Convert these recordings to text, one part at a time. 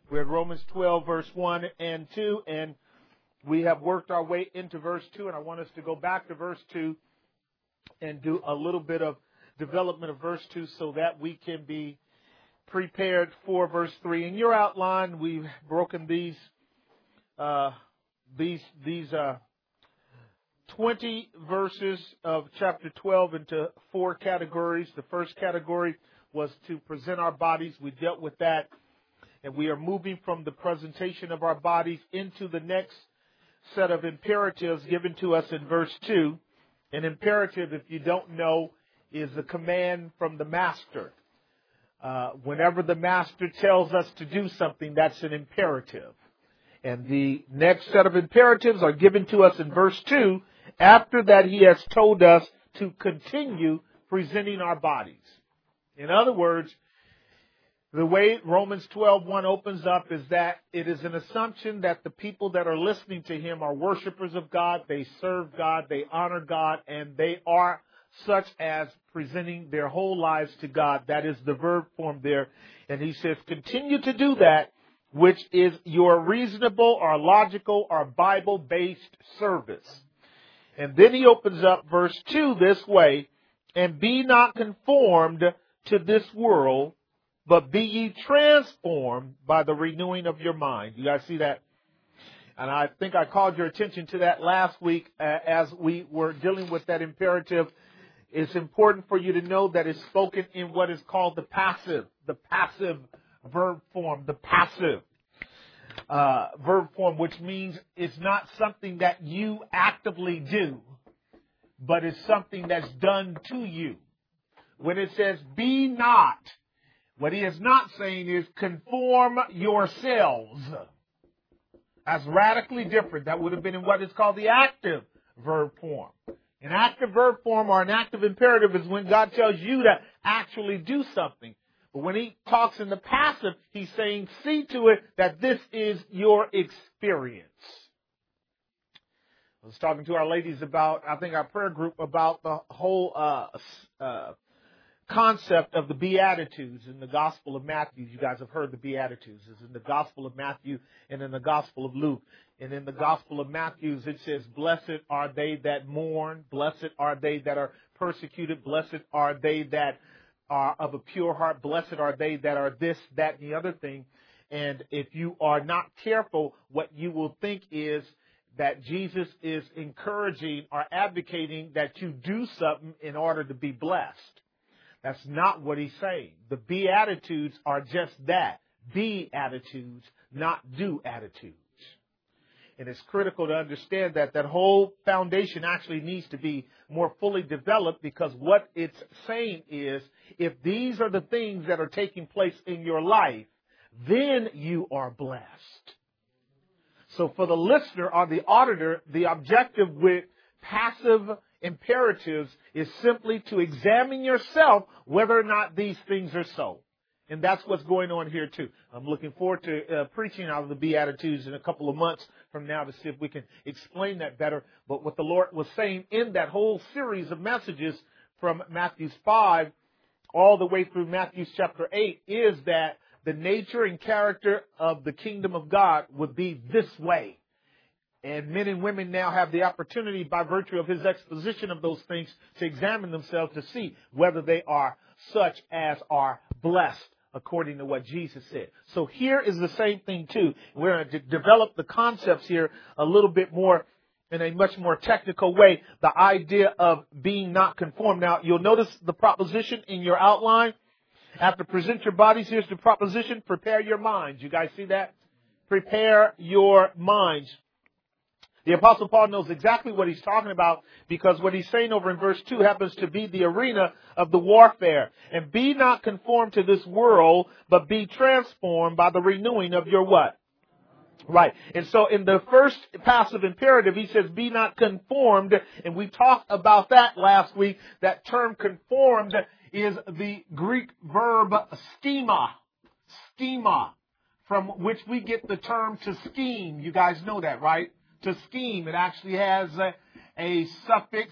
We're at Romans 12, verse 1 and 2, and we have worked our way into verse 2, and I want us to go back to verse 2 and do a little bit of development of verse 2 so that we can be prepared for verse 3. In your outline, we've broken these 20 verses of chapter 12 into 4 categories. The first category was to present our bodies. We dealt with that. And we are moving from the presentation of our bodies into the next set of imperatives given to us in verse 2. An imperative, if you don't know, is a command from the master. Whenever the master tells us to do something, that's an imperative. And the next set of imperatives are given to us in verse 2 after that he has told us to continue presenting our bodies. In other words, the way Romans 12:1 opens up is that it is an assumption that the people that are listening to him are worshipers of God, they serve God, they honor God, and they are such as presenting their whole lives to God. That is the verb form there. And he says, continue to do that, which is your reasonable or logical or Bible-based service. And then he opens up verse 2 this way, and be not conformed to this world, but be ye transformed by the renewing of your mind. You guys see that? And I think I called your attention to that last week as we were dealing with that imperative. It's important for you to know that it's spoken in what is called the passive verb form, the passive verb form, which means it's not something that you actively do, but it's something that's done to you. When it says be not, what he is not saying is conform yourselves. That's radically different. That would have been in what is called the active verb form. An active verb form or an active imperative is when God tells you to actually do something. But when he talks in the passive, he's saying, see to it that this is your experience. I was talking to our ladies about, I think our prayer group, about the whole concept of the Beatitudes in the Gospel of Matthew. You guys have heard the Beatitudes. It's in the Gospel of Matthew and in the Gospel of Luke. And in the Gospel of Matthew, it says, blessed are they that mourn. Blessed are they that are persecuted. Blessed are they that are of a pure heart. Blessed are they that are this, that, and the other thing. And if you are not careful, what you will think is that Jesus is encouraging or advocating that you do something in order to be blessed. That's not what he's saying. The Beatitudes are just that. Be attitudes, not do attitudes. And it's critical to understand that that whole foundation actually needs to be more fully developed, because what it's saying is, if these are the things that are taking place in your life, then you are blessed. So for the listener or the auditor, the objective with passive imperatives is simply to examine yourself whether or not these things are so. And that's what's going on here too. I'm looking forward to preaching out of the Beatitudes in a couple of months from now to see if we can explain that better. But what the Lord was saying in that whole series of messages from Matthew 5 all the way through Matthew chapter 8 is that the nature and character of the kingdom of God would be this way. And men and women now have the opportunity, by virtue of his exposition of those things, to examine themselves to see whether they are such as are blessed, according to what Jesus said. So here is the same thing too. We're going to develop the concepts here a little bit more in a much more technical way. The idea of being not conformed. Now, you'll notice the proposition in your outline. After present your bodies, here's the proposition: prepare your minds. You guys see that? Prepare your minds. The Apostle Paul knows exactly what he's talking about, because what he's saying over in verse 2 happens to be the arena of the warfare. And be not conformed to this world, but be transformed by the renewing of your what? Right. And so in the first passive imperative, he says, be not conformed. And we talked about that last week. That term conformed is the Greek verb schema. Schema, from which we get the term to scheme. You guys know that, right? To scheme. It actually has a suffix,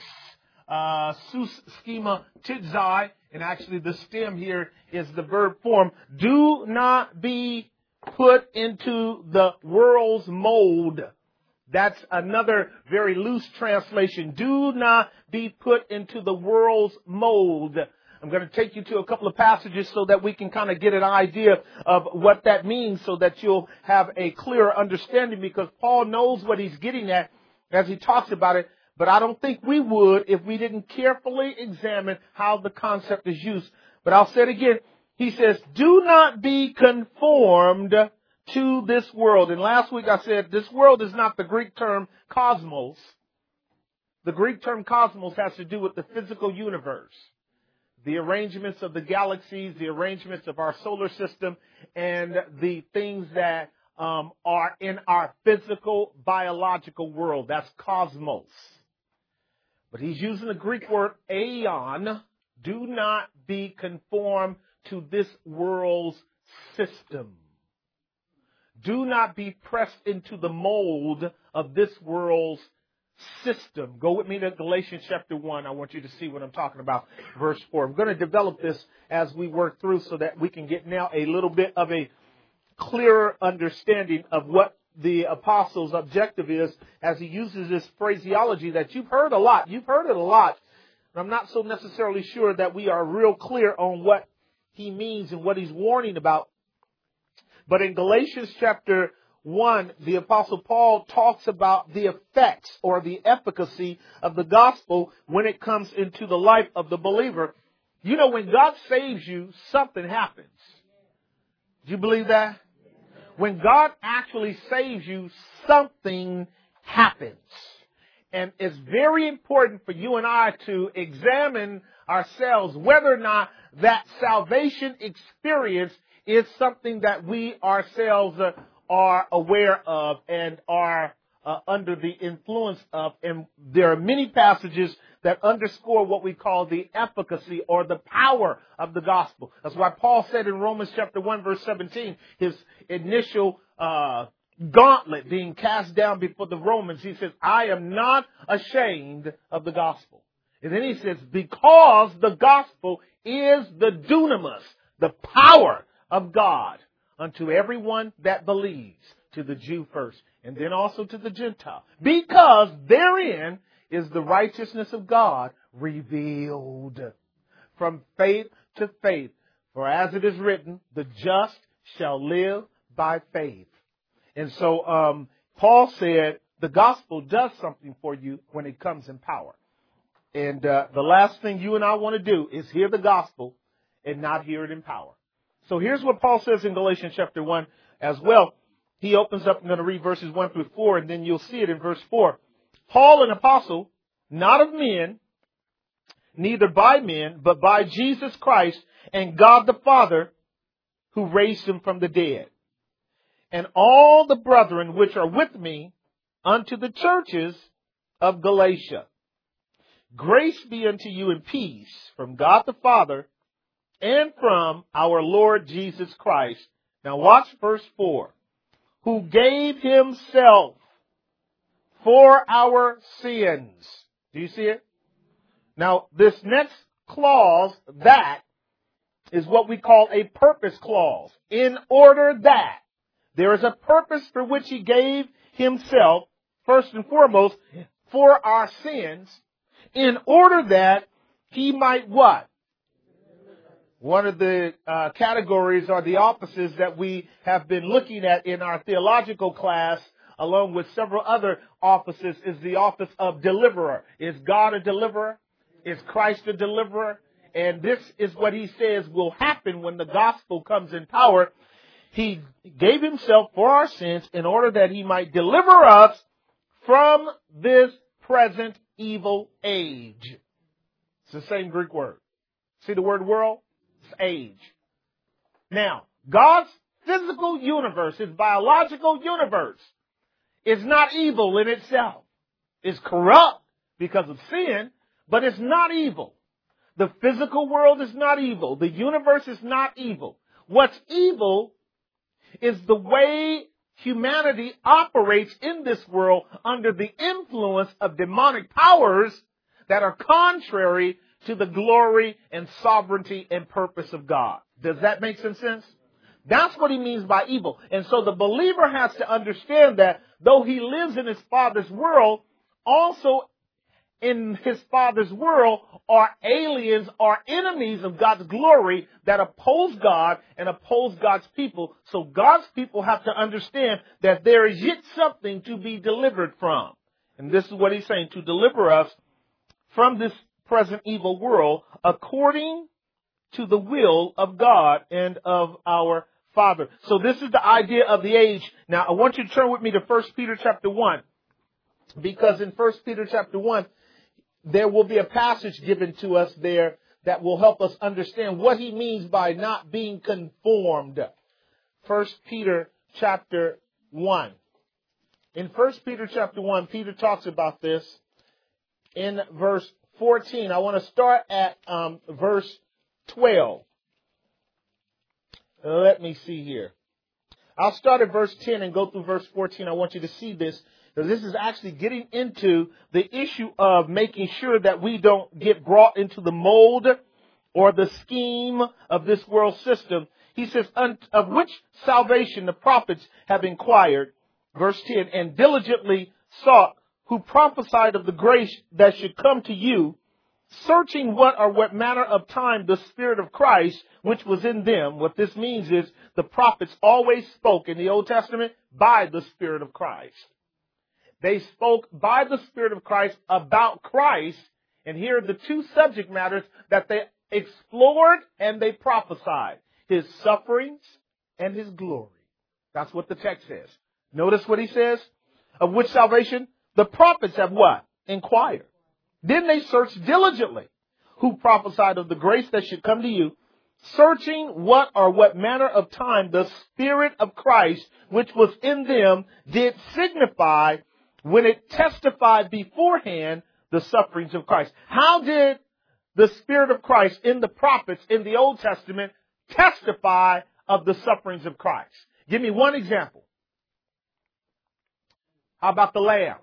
sus schema tidzai, and actually the stem here is the verb form. Do not be put into the world's mold. That's another very loose translation. Do not be put into the world's mold. I'm going to take you to a couple of passages so that we can kind of get an idea of what that means so that you'll have a clearer understanding, because Paul knows what he's getting at as he talks about it. But I don't think we would if we didn't carefully examine how the concept is used. But I'll say it again. He says, do not be conformed to this world. And last week I said this world is not the Greek term cosmos. The Greek term cosmos has to do with the physical universe, the arrangements of the galaxies, the arrangements of our solar system, and the things that are in our physical, biological world. That's cosmos. But he's using the Greek word aeon. Do not be conformed to this world's system. Do not be pressed into the mold of this world's system. Go with me to Galatians chapter 1. I want you to see what I'm talking about. Verse 4. I'm going to develop this as we work through so that we can get now a little bit of a clearer understanding of what the apostle's objective is as he uses this phraseology that you've heard a lot. You've heard it a lot. And I'm not so necessarily sure that we are real clear on what he means and what he's warning about. But in Galatians chapter 1, the Apostle Paul talks about the effects or the efficacy of the gospel when it comes into the life of the believer. You know, when God saves you, something happens. Do you believe that? When God actually saves you, something happens. And it's very important for you and I to examine ourselves whether or not that salvation experience is something that we ourselves are aware of and are under the influence of. And there are many passages that underscore what we call the efficacy or the power of the gospel. That's why Paul said in Romans chapter 1 verse 17, his initial gauntlet being cast down before the Romans, he says, I am not ashamed of the gospel. And then he says, because the gospel is the dunamis, the power of God unto everyone that believes, to the Jew first, and then also to the Gentile. Because therein is the righteousness of God revealed from faith to faith. For as it is written, the just shall live by faith. And so Paul said the gospel does something for you when it comes in power. And the last thing you and I want to do is hear the gospel and not hear it in power. So here's what Paul says in Galatians chapter 1 as well. He opens up, I'm going to read verses 1 through 4, and then you'll see it in verse 4. Paul, an apostle, not of men, neither by men, but by Jesus Christ and God the Father, who raised him from the dead. And all the brethren which are with me unto the churches of Galatia. Grace be unto you and peace from God the Father and from our Lord Jesus Christ. Now watch verse 4. Who gave himself for our sins. Do you see it? Now this next clause, that, is what we call a purpose clause. In order that. There is a purpose for which he gave himself, first and foremost, for our sins, in order that he might what? One of the categories or the offices that we have been looking at in our theological class, along with several other offices, is the office of deliverer. Is God a deliverer? Is Christ a deliverer? And this is what he says will happen when the gospel comes in power. He gave himself for our sins in order that he might deliver us from this present evil age. It's the same Greek word. See the word world? It's age. Now, God's physical universe, his biological universe, is not evil in itself. It's corrupt because of sin, but it's not evil. The physical world is not evil. The universe is not evil. What's evil is the way humanity operates in this world under the influence of demonic powers that are contrary to the glory and sovereignty and purpose of God. Does that make some sense? That's what he means by evil. And so the believer has to understand that though he lives in his Father's world, also in his Father's world are aliens, are enemies of God's glory that oppose God and oppose God's people. So God's people have to understand that there is yet something to be delivered from. And this is what he's saying, to deliver us from this present evil world according to the will of God and of our Father. So this is the idea of the age. Now I want you to turn with me to 1 Peter chapter 1, because in 1 Peter chapter 1, there will be a passage given to us there that will help us understand what he means by not being conformed. 1 Peter chapter 1. In 1 Peter chapter 1, Peter talks about this in verse 14. I want to start at verse 12. Let me see here. I'll start at verse 10 and go through verse 14. I want you to see this. This is actually getting into the issue of making sure that we don't get brought into the mold or the scheme of this world system. He says, of which salvation the prophets have inquired, verse 10, and diligently sought, who prophesied of the grace that should come to you, searching what manner of time the Spirit of Christ, which was in them. What this means is the prophets always spoke in the Old Testament by the Spirit of Christ. They spoke by the Spirit of Christ about Christ. And here are the two subject matters that they explored and they prophesied: his sufferings and his glory. That's what the text says. Notice what he says. Of which salvation the prophets have what? Inquired. Then they searched diligently, who prophesied of the grace that should come to you, searching what manner of time the Spirit of Christ, which was in them, did signify when it testified beforehand the sufferings of Christ. How did the Spirit of Christ in the prophets in the Old Testament testify of the sufferings of Christ? Give me one example. How about the Lamb?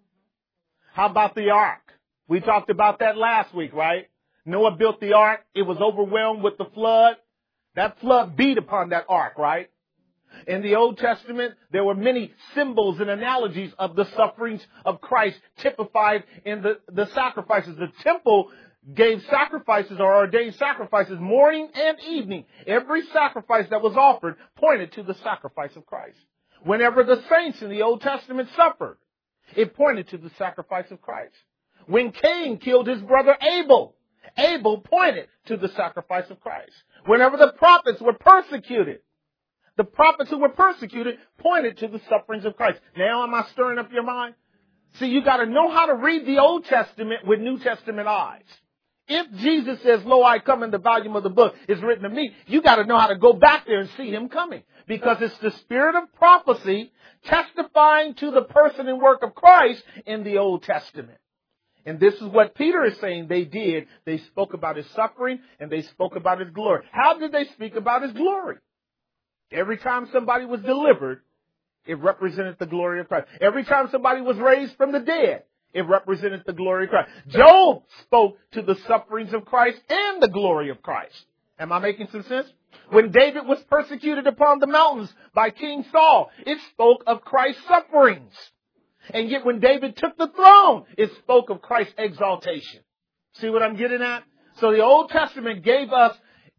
How about the ark? We talked about that last week, right? Noah built the ark. It was overwhelmed with the flood. That flood beat upon that ark, right? In the Old Testament, there were many symbols and analogies of the sufferings of Christ typified in the sacrifices. The temple gave sacrifices or ordained sacrifices morning and evening. Every sacrifice that was offered pointed to the sacrifice of Christ. Whenever the saints in the Old Testament suffered, it pointed to the sacrifice of Christ. When Cain killed his brother Abel, Abel pointed to the sacrifice of Christ. Whenever the prophets were persecuted, the prophets who were persecuted pointed to the sufferings of Christ. Now am I stirring up your mind? See, you got to know how to read the Old Testament with New Testament eyes. If Jesus says, "Lo, I come in the volume of the book is written of me," you got to know how to go back there and see him coming. Because it's the spirit of prophecy testifying to the person and work of Christ in the Old Testament. And this is what Peter is saying they did. They spoke about his suffering and they spoke about his glory. How did they speak about his glory? Every time somebody was delivered, it represented the glory of Christ. Every time somebody was raised from the dead, it represented the glory of Christ. Job spoke to the sufferings of Christ and the glory of Christ. Am I making some sense? When David was persecuted upon the mountains by King Saul, it spoke of Christ's sufferings. And yet when David took the throne, it spoke of Christ's exaltation. See what I'm getting at? So the Old Testament gave us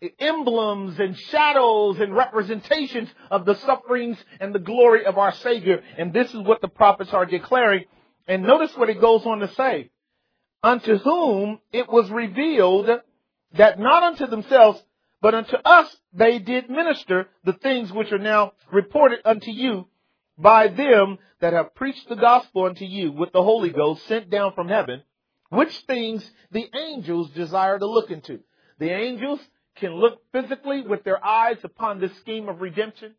emblems and shadows and representations of the sufferings and the glory of our Savior. And this is what the prophets are declaring. And notice what it goes on to say. Unto whom it was revealed that not unto themselves, but unto us they did minister the things which are now reported unto you by them that have preached the gospel unto you with the Holy Ghost sent down from heaven, which things the angels desire to look into. The angels can look physically with their eyes upon this scheme of redemption,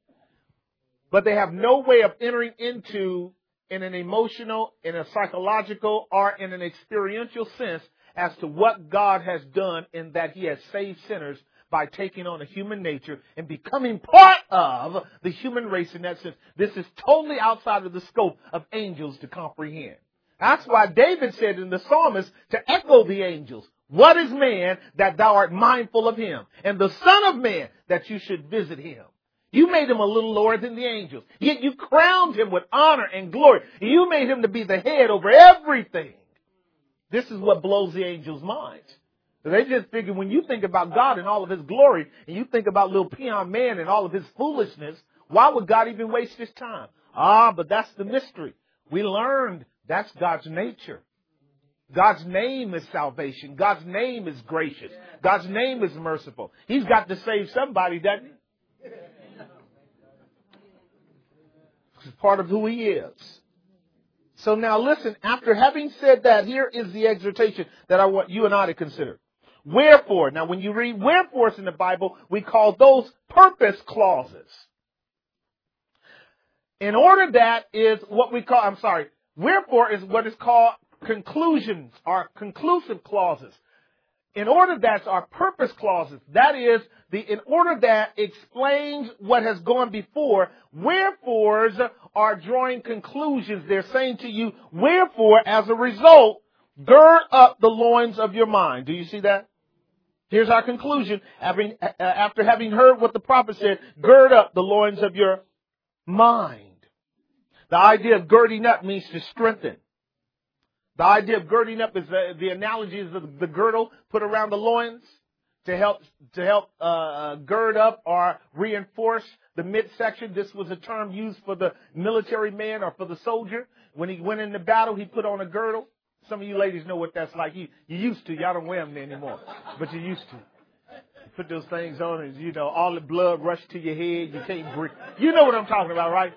but they have no way of entering into, in an emotional, in a psychological, or in an experiential sense as to what God has done in that he has saved sinners by taking on a human nature and becoming part of the human race in that sense. This is totally outside of the scope of angels to comprehend. That's why David said in the psalmist to echo the angels, "What is man that thou art mindful of him? And the son of man that you should visit him?" You made him a little lower than the angels. Yet you crowned him with honor and glory. You made him to be the head over everything. This is what blows the angels' minds. They just figure when you think about God and all of his glory, and you think about little peon man and all of his foolishness, why would God even waste his time? But that's the mystery. We learned that's God's nature. God's name is salvation. God's name is gracious. God's name is merciful. He's got to save somebody, doesn't he? It's part of who he is. So now listen, after having said that, here is the exhortation that I want you and I to consider. Wherefore, now when you read wherefores in the Bible, we call those purpose clauses. In order that is what we call, wherefore is what is called conclusions or conclusive clauses. In order that's our purpose clauses. That is in order that explains what has gone before. Wherefores are drawing conclusions. They're saying to you, wherefore, as a result, gird up the loins of your mind. Do you see that? Here's our conclusion. After having heard what the prophet said, gird up the loins of your mind. The idea of girding up means to strengthen. The idea of girding up is the analogy is the girdle put around the loins to help gird up or reinforce the midsection. This was a term used for the military man or for the soldier. When he went into battle, he put on a girdle. Some of you ladies know what that's like. You used to. Y'all don't wear them anymore, but you used to. You put those things on and, all the blood rushed to your head. You can't breathe. You know what I'm talking about, right?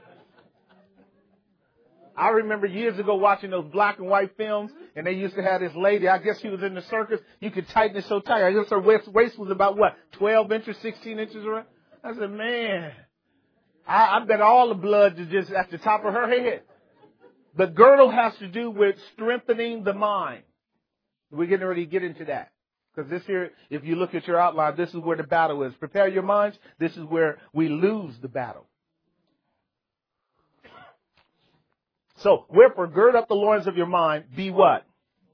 I remember years ago watching those black and white films, and they used to have this lady, I guess she was in the circus, you could tighten it so tight. I guess her waist was about, 12 inches, 16 inches around? I said, man, I bet all the blood is just at the top of her head. The girdle has to do with strengthening the mind. We're getting ready to get into that. Because this here, if you look at your outline, this is where the battle is. Prepare your minds. This is where we lose the battle. So, wherefore, gird up the loins of your mind, be what?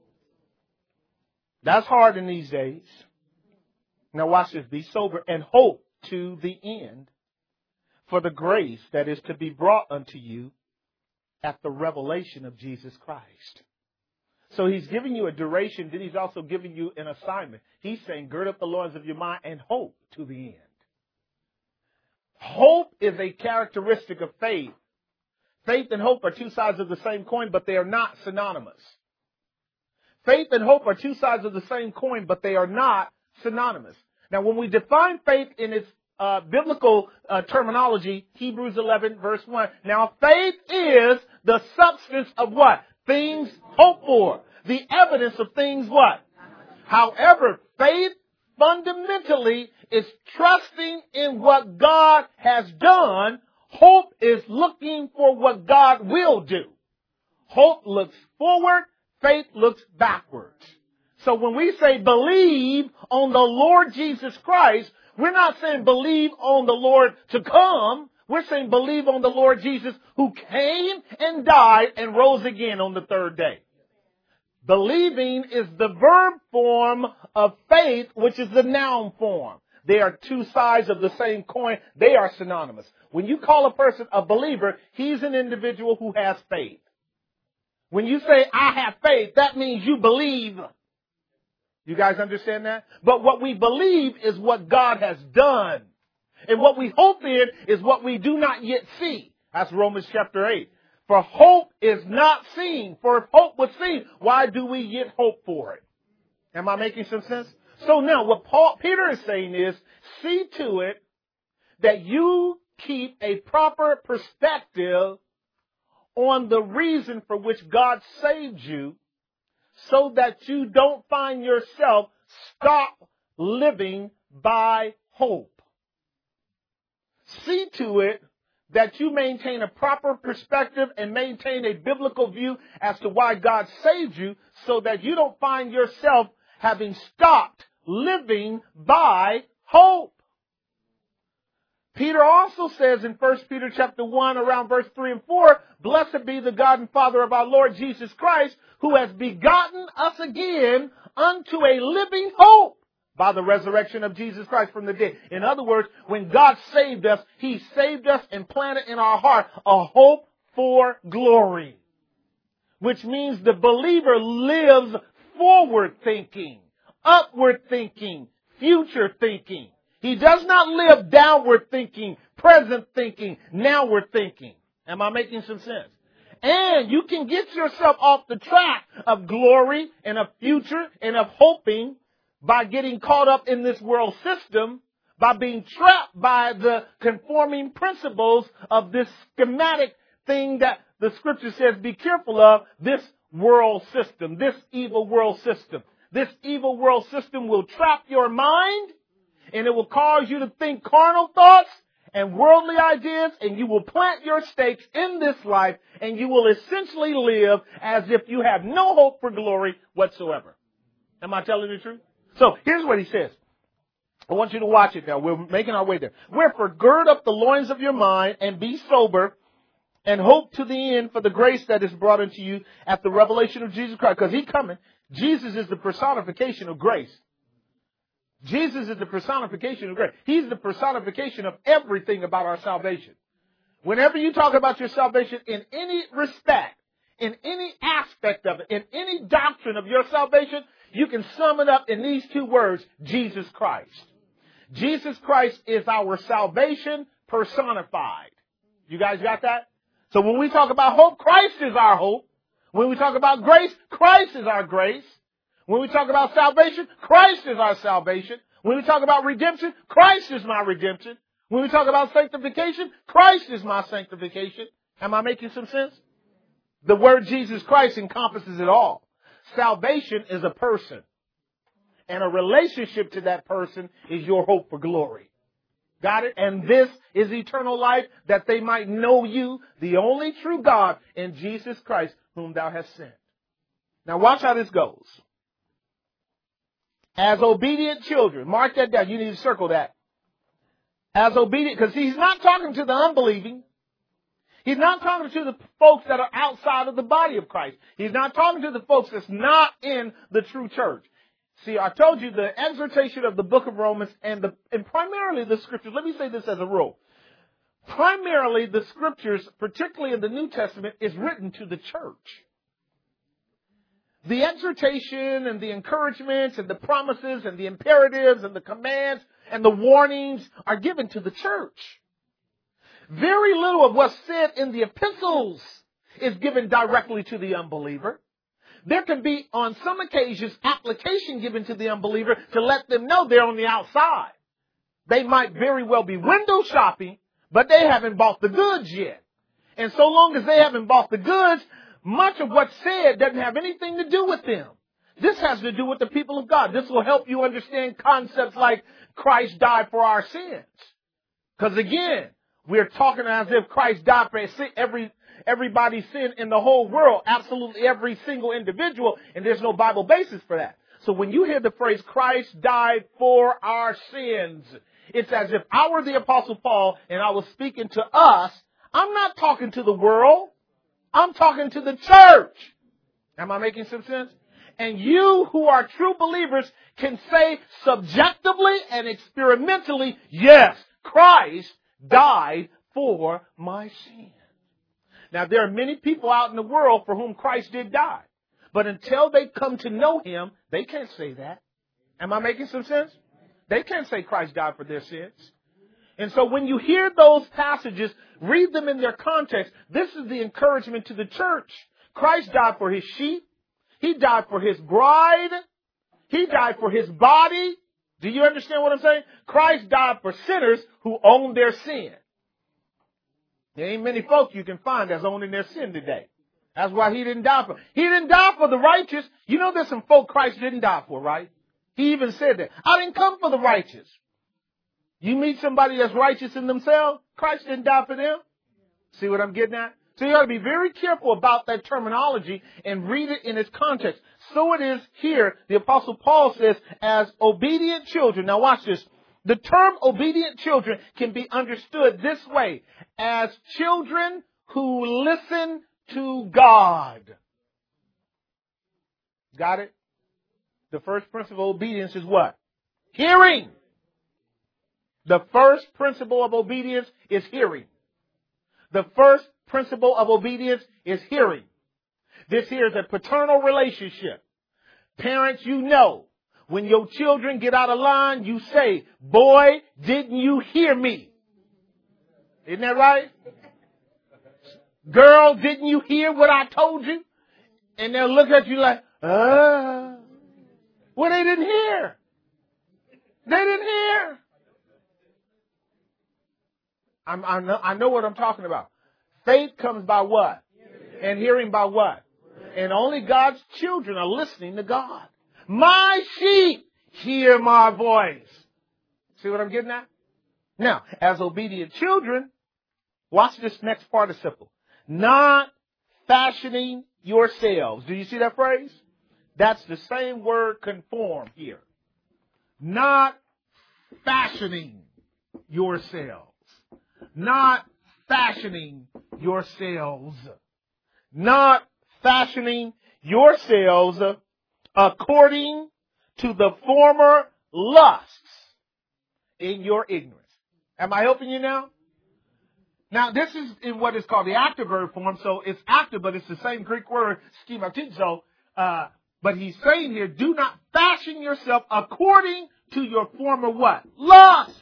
That's hard in these days. Now watch this. Be sober and hope to the end for the grace that is to be brought unto you at the revelation of Jesus Christ. So he's giving you a duration, then he's also giving you an assignment. He's saying, gird up the loins of your mind and hope to the end. Hope is a characteristic of faith. Faith and hope are two sides of the same coin, but they are not synonymous. Faith and hope are two sides of the same coin, but they are not synonymous. Now, when we define faith in its biblical terminology, Hebrews 11, verse 1. Now, faith is the substance of what? Things hoped for. The evidence of things what? However, faith fundamentally is trusting in what God has done. Hope is looking for what God will do. Hope looks forward. Faith looks backwards. So when we say believe on the Lord Jesus Christ, we're not saying believe on the Lord to come. We're saying believe on the Lord Jesus who came and died and rose again on the third day. Believing is the verb form of faith, which is the noun form. They are two sides of the same coin. They are synonymous. When you call a person a believer, he's an individual who has faith. When you say, I have faith, that means you believe. You guys understand that? But what we believe is what God has done. And what we hope in is what we do not yet see. That's Romans chapter 8. For hope is not seen. For if hope was seen, why do we yet hope for it? Am I making some sense? So now what Peter is saying is, see to it that you keep a proper perspective on the reason for which God saved you, so that you don't find yourself stop living by hope. See to it that you maintain a proper perspective and maintain a biblical view as to why God saved you, so that you don't find yourself having stopped living by hope. Peter also says in 1 Peter chapter 1, around verse 3 and 4, blessed be the God and Father of our Lord Jesus Christ, who has begotten us again unto a living hope by the resurrection of Jesus Christ from the dead. In other words, when God saved us, He saved us and planted in our heart a hope for glory. Which means the believer lives forward thinking, upward thinking, future thinking. He does not live downward thinking, present thinking, nowward thinking. Am I making some sense? And you can get yourself off the track of glory and of future and of hoping by getting caught up in this world system, by being trapped by the conforming principles of this schematic thing that the scripture says be careful of, this world system, this evil world system. This evil world system will trap your mind, and it will cause you to think carnal thoughts and worldly ideas, and you will plant your stakes in this life, and you will essentially live as if you have no hope for glory whatsoever. Am I telling the truth? So here's what he says. I want you to watch it now. We're making our way there. Wherefore, gird up the loins of your mind and be sober and hope to the end for the grace that is brought unto you at the revelation of Jesus Christ. Because He's coming. Jesus is the personification of grace. Jesus is the personification of grace. He's the personification of everything about our salvation. Whenever you talk about your salvation in any respect, in any aspect of it, in any doctrine of your salvation, you can sum it up in these two words, Jesus Christ. Jesus Christ is our salvation personified. You guys got that? So when we talk about hope, Christ is our hope. When we talk about grace, Christ is our grace. When we talk about salvation, Christ is our salvation. When we talk about redemption, Christ is my redemption. When we talk about sanctification, Christ is my sanctification. Am I making some sense? The word Jesus Christ encompasses it all. Salvation is a person. And a relationship to that person is your hope for glory. Got it? And this is eternal life, that they might know you, the only true God, and Jesus Christ, whom thou hast sent. Now watch how this goes. As obedient children. Mark that down. You need to circle that. As obedient, because he's not talking to the unbelieving. He's not talking to the folks that are outside of the body of Christ. He's not talking to the folks that's not in the true church. See, I told you the exhortation of the book of Romans and primarily the scriptures. Let me say this as a rule. Primarily the scriptures, particularly in the New Testament, is written to the church. The exhortation and the encouragements and the promises and the imperatives and the commands and the warnings are given to the church. Very little of what's said in the epistles is given directly to the unbeliever. There can be, on some occasions, application given to the unbeliever to let them know they're on the outside. They might very well be window shopping, but they haven't bought the goods yet. And so long as they haven't bought the goods, much of what's said doesn't have anything to do with them. This has to do with the people of God. This will help you understand concepts like Christ died for our sins. Because again, we're talking as if Christ died for everybody's sin in the whole world, absolutely every single individual, and there's no Bible basis for that. So when you hear the phrase Christ died for our sins, it's as if I were the Apostle Paul and I was speaking to us. I'm not talking to the world. I'm talking to the church. Am I making some sense? And you who are true believers can say subjectively and experimentally, yes, Christ died for my sin. Now, there are many people out in the world for whom Christ did die. But until they come to know Him, they can't say that. Am I making some sense? They can't say Christ died for their sins. And so when you hear those passages, read them in their context. This is the encouragement to the church. Christ died for His sheep. He died for His bride. He died for His body. Do you understand what I'm saying? Christ died for sinners who own their sin. There ain't many folk you can find that's owning their sin today. That's why He didn't die for. He didn't die for the righteous. You know there's some folk Christ didn't die for, right? He even said that. I didn't come for the righteous. You meet somebody that's righteous in themselves, Christ didn't die for them. See what I'm getting at? So you ought to be very careful about that terminology and read it in its context. So it is here, the Apostle Paul says, as obedient children. Now watch this. The term obedient children can be understood this way, as children who listen to God. Got it? The first principle of obedience is what? Hearing. The first principle of obedience is hearing. The first principle of obedience is hearing. This here is a paternal relationship. Parents, you know, when your children get out of line, you say, boy, didn't you hear me? Isn't that right? Girl, didn't you hear what I told you? And they'll look at you like, well, they didn't hear. They didn't hear. I know what I'm talking about. Faith comes by what? And hearing by what? And only God's children are listening to God. My sheep hear my voice. See what I'm getting at? Now, as obedient children, watch this next participle. Not fashioning yourselves. Do you see that phrase? That's the same word conform here. Not fashioning yourselves. Not fashioning yourselves. Not fashioning yourselves according to the former lusts in your ignorance. Am I helping you now? Now, this is in what is called the active verb form, so it's active, but it's the same Greek word, schematizo. But he's saying here, do not fashion yourself according to your former what? Lust.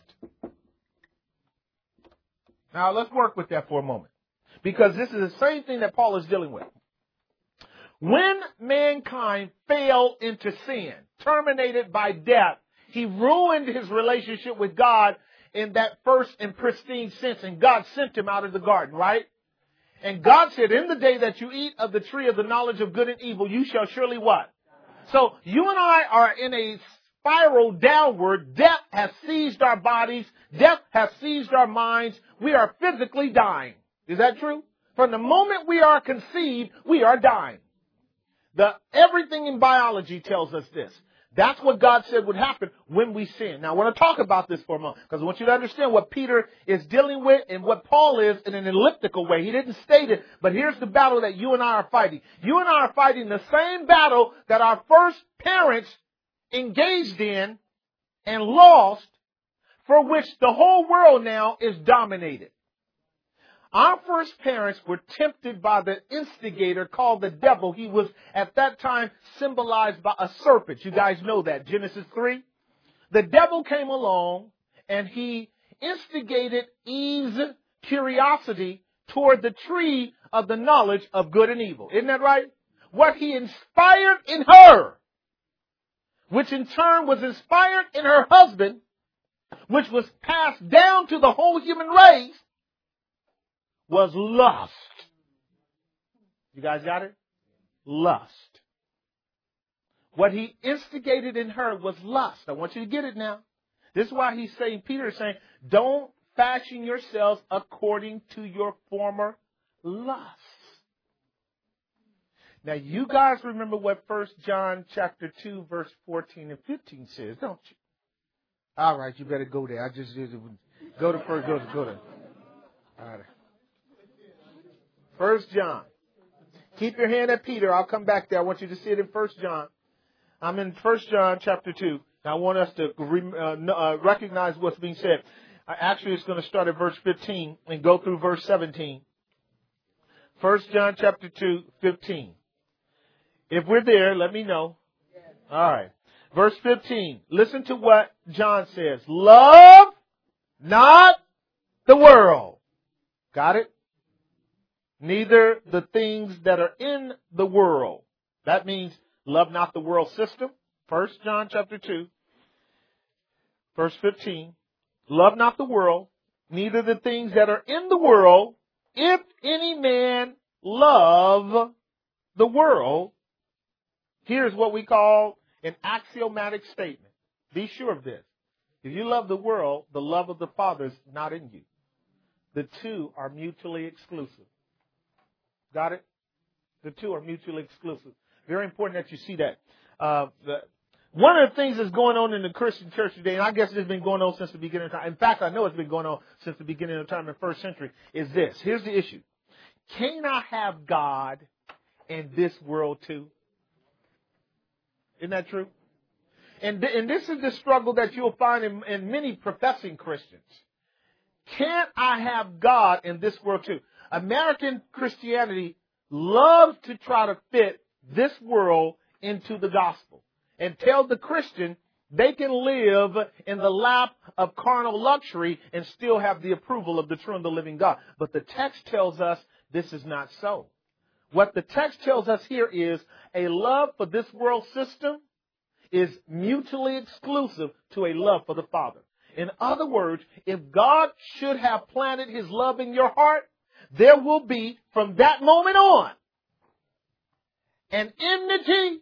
Now, let's work with that for a moment, because this is the same thing that Paul is dealing with. When mankind fell into sin, terminated by death, he ruined his relationship with God in that first and pristine sense, and God sent him out of the garden, right? And God said, in the day that you eat of the tree of the knowledge of good and evil, you shall surely what? So you and I are in a spiral downward. Death has seized our bodies. Death has seized our minds. We are physically dying. Is that true? From the moment we are conceived, we are dying. Everything in biology tells us this. That's what God said would happen when we sin. Now, I want to talk about this for a moment, because I want you to understand what Peter is dealing with and what Paul is in an elliptical way. He didn't state it, but here's the battle that you and I are fighting. You and I are fighting the same battle that our first parents engaged in and lost, for which the whole world now is dominated. Our first parents were tempted by the instigator called the devil. He was at that time symbolized by a serpent. You guys know that. Genesis 3. The devil came along and he instigated Eve's curiosity toward the tree of the knowledge of good and evil. Isn't that right? What he inspired in her, which in turn was inspired in her husband, which was passed down to the whole human race, was lust. You guys got it? Lust. What he instigated in her was lust. I want you to get it now. This is why he's saying, Peter is saying, don't fashion yourselves according to your former lusts. Now, you guys remember what 1 John chapter 2, verse 14 and 15 says, don't you? All right, you better go there. I just go to first. Go to. All right. 1 John. Keep your hand at Peter. I'll come back there. I want you to see it in 1 John. I'm in 1 John chapter 2. I want us to recognize what's being said. Actually, it's going to start at verse 15 and go through verse 17. 1 John chapter 2, 15. If we're there, let me know. All right. Verse 15. Listen to what John says. Love not the world. Got it? Neither the things that are in the world. That means love not the world system. 1 John chapter 2, verse 15. Love not the world, neither the things that are in the world. If any man love the world, here's what we call an axiomatic statement. Be sure of this. If you love the world, the love of the Father is not in you. The two are mutually exclusive. Got it? The two are mutually exclusive. Very important that you see that. One of the things that's going on in the Christian church today, and I guess it's been going on since the beginning of time. In fact, I know it's been going on since the beginning of time in the first century, is this. Here's the issue. Can I have God in this world too? Isn't that true? And this is the struggle that you'll find in many professing Christians. Can't I have God in this world too? American Christianity loves to try to fit this world into the gospel and tell the Christian they can live in the lap of carnal luxury and still have the approval of the true and the living God. But the text tells us this is not so. What the text tells us here is a love for this world system is mutually exclusive to a love for the Father. In other words, if God should have planted his love in your heart, there will be, from that moment on, an enmity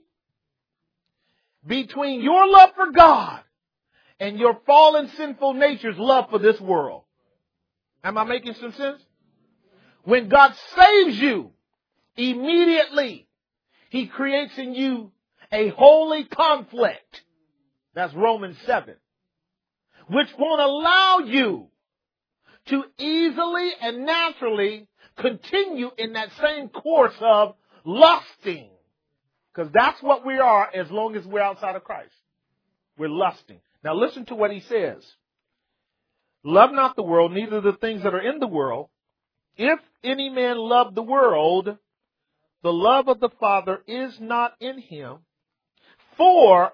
between your love for God and your fallen sinful nature's love for this world. Am I making some sense? When God saves you, immediately he creates in you a holy conflict. That's Romans 7. Which won't allow you to easily and naturally continue in that same course of lusting. Because that's what we are as long as we're outside of Christ. We're lusting. Now listen to what he says. Love not the world, neither the things that are in the world. If any man love the world, the love of the Father is not in him. For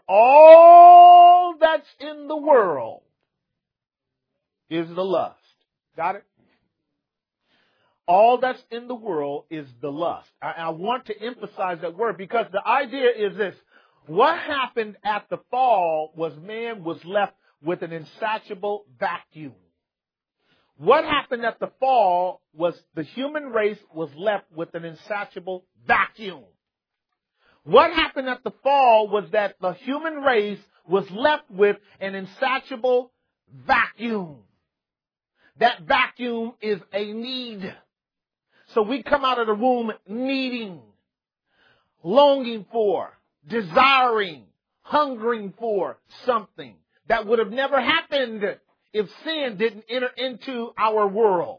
all that's in the world is the lust. Got it? All that's in the world is the lust. I want to emphasize that word because the idea is this. What happened at the fall was man was left with an insatiable vacuum. What happened at the fall was the human race was left with an insatiable vacuum. What happened at the fall was that the human race was left with an insatiable vacuum. That vacuum is a need. So we come out of the womb needing, longing for, desiring, hungering for something that would have never happened if sin didn't enter into our world.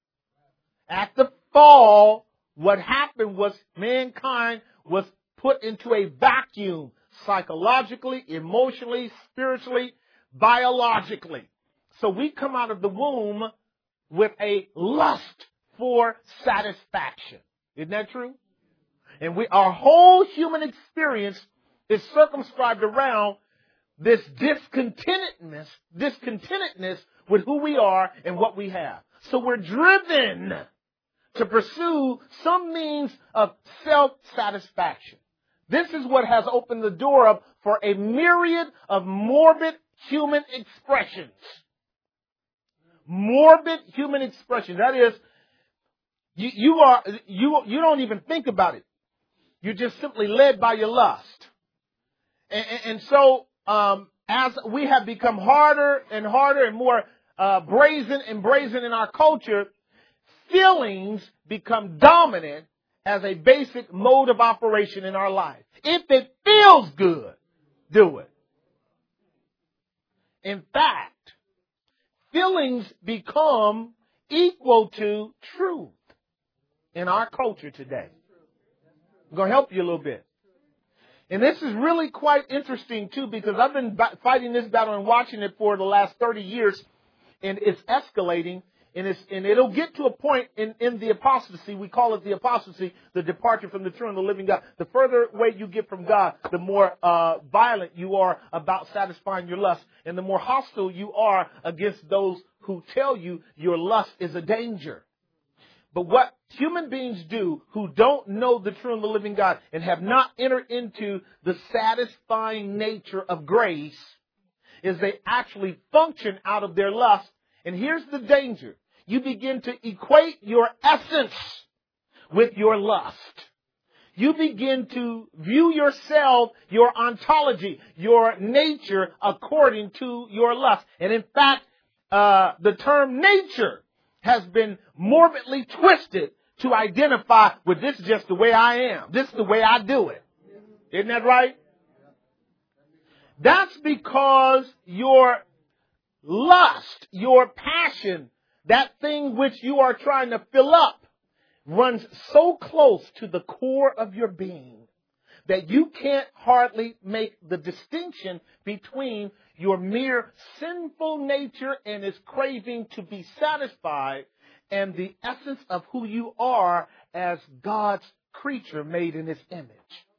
At the fall, what happened was mankind was put into a vacuum psychologically, emotionally, spiritually, biologically. So we come out of the womb with a lust for satisfaction. Isn't that true? And our whole human experience is circumscribed around this discontentedness with who we are and what we have. So we're driven to pursue some means of self-satisfaction. This is what has opened the door up for a myriad of morbid human expressions. Morbid human expressions. That is, you don't even think about it. You're just simply led by your lust. And so, as we have become harder and harder and more brazen in our culture, feelings become dominant as a basic mode of operation in our life. If it feels good, do it. In fact, feelings become equal to truth in our culture today. I'm going to help you a little bit. And this is really quite interesting, too, because I've been fighting this battle and watching it for the last 30 years, and it's escalating. And it'll get to a point in the apostasy. We call it the apostasy, the departure from the true and the living God. The further away you get from God, the more violent you are about satisfying your lust. And the more hostile you are against those who tell you your lust is a danger. But what human beings do who don't know the true and the living God and have not entered into the satisfying nature of grace is they actually function out of their lust. And here's the danger. You begin to equate your essence with your lust. You begin to view yourself, your ontology, your nature according to your lust. And in fact, the term nature has been morbidly twisted to identify with this is just the way I am. This is the way I do it. Isn't that right? That's because your lust, your passion, that thing which you are trying to fill up, runs so close to the core of your being that you can't hardly make the distinction between your mere sinful nature and its craving to be satisfied and the essence of who you are as God's creature made in His image.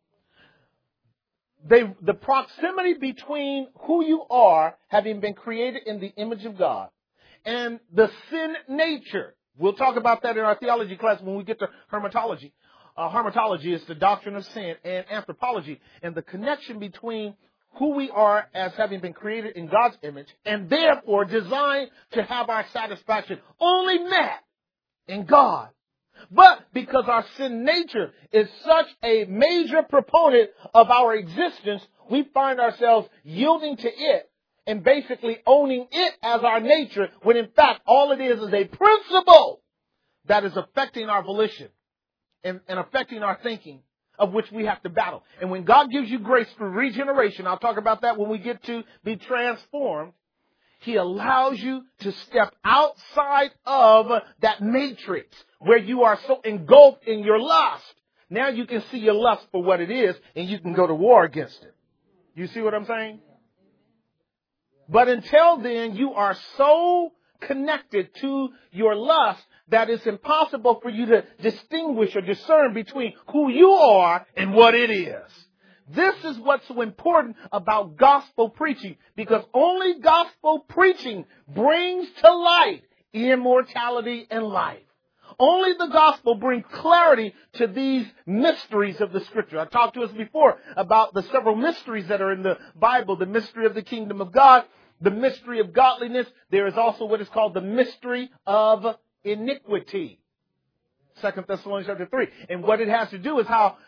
The proximity between who you are, having been created in the image of God, and the sin nature. We'll talk about that in our theology class when we get to hermetology. Hermetology is the doctrine of sin, and anthropology, and the connection between who we are as having been created in God's image, and therefore designed to have our satisfaction only met in God. But because our sin nature is such a major proponent of our existence, we find ourselves yielding to it and basically owning it as our nature, when in fact all it is a principle that is affecting our volition and affecting our thinking, of which we have to battle. And when God gives you grace for regeneration, I'll talk about that when we get to be transformed, He allows you to step outside of that matrix where you are so engulfed in your lust. Now you can see your lust for what it is, and you can go to war against it. You see what I'm saying? But until then, you are so connected to your lust that it's impossible for you to distinguish or discern between who you are and what it is. This is what's so important about gospel preaching, because only gospel preaching brings to light immortality and life. Only the gospel brings clarity to these mysteries of the Scripture. I talked to us before about the several mysteries that are in the Bible, the mystery of the kingdom of God, the mystery of godliness. There is also what is called the mystery of iniquity. 2 Thessalonians chapter 3. And what it has to do is how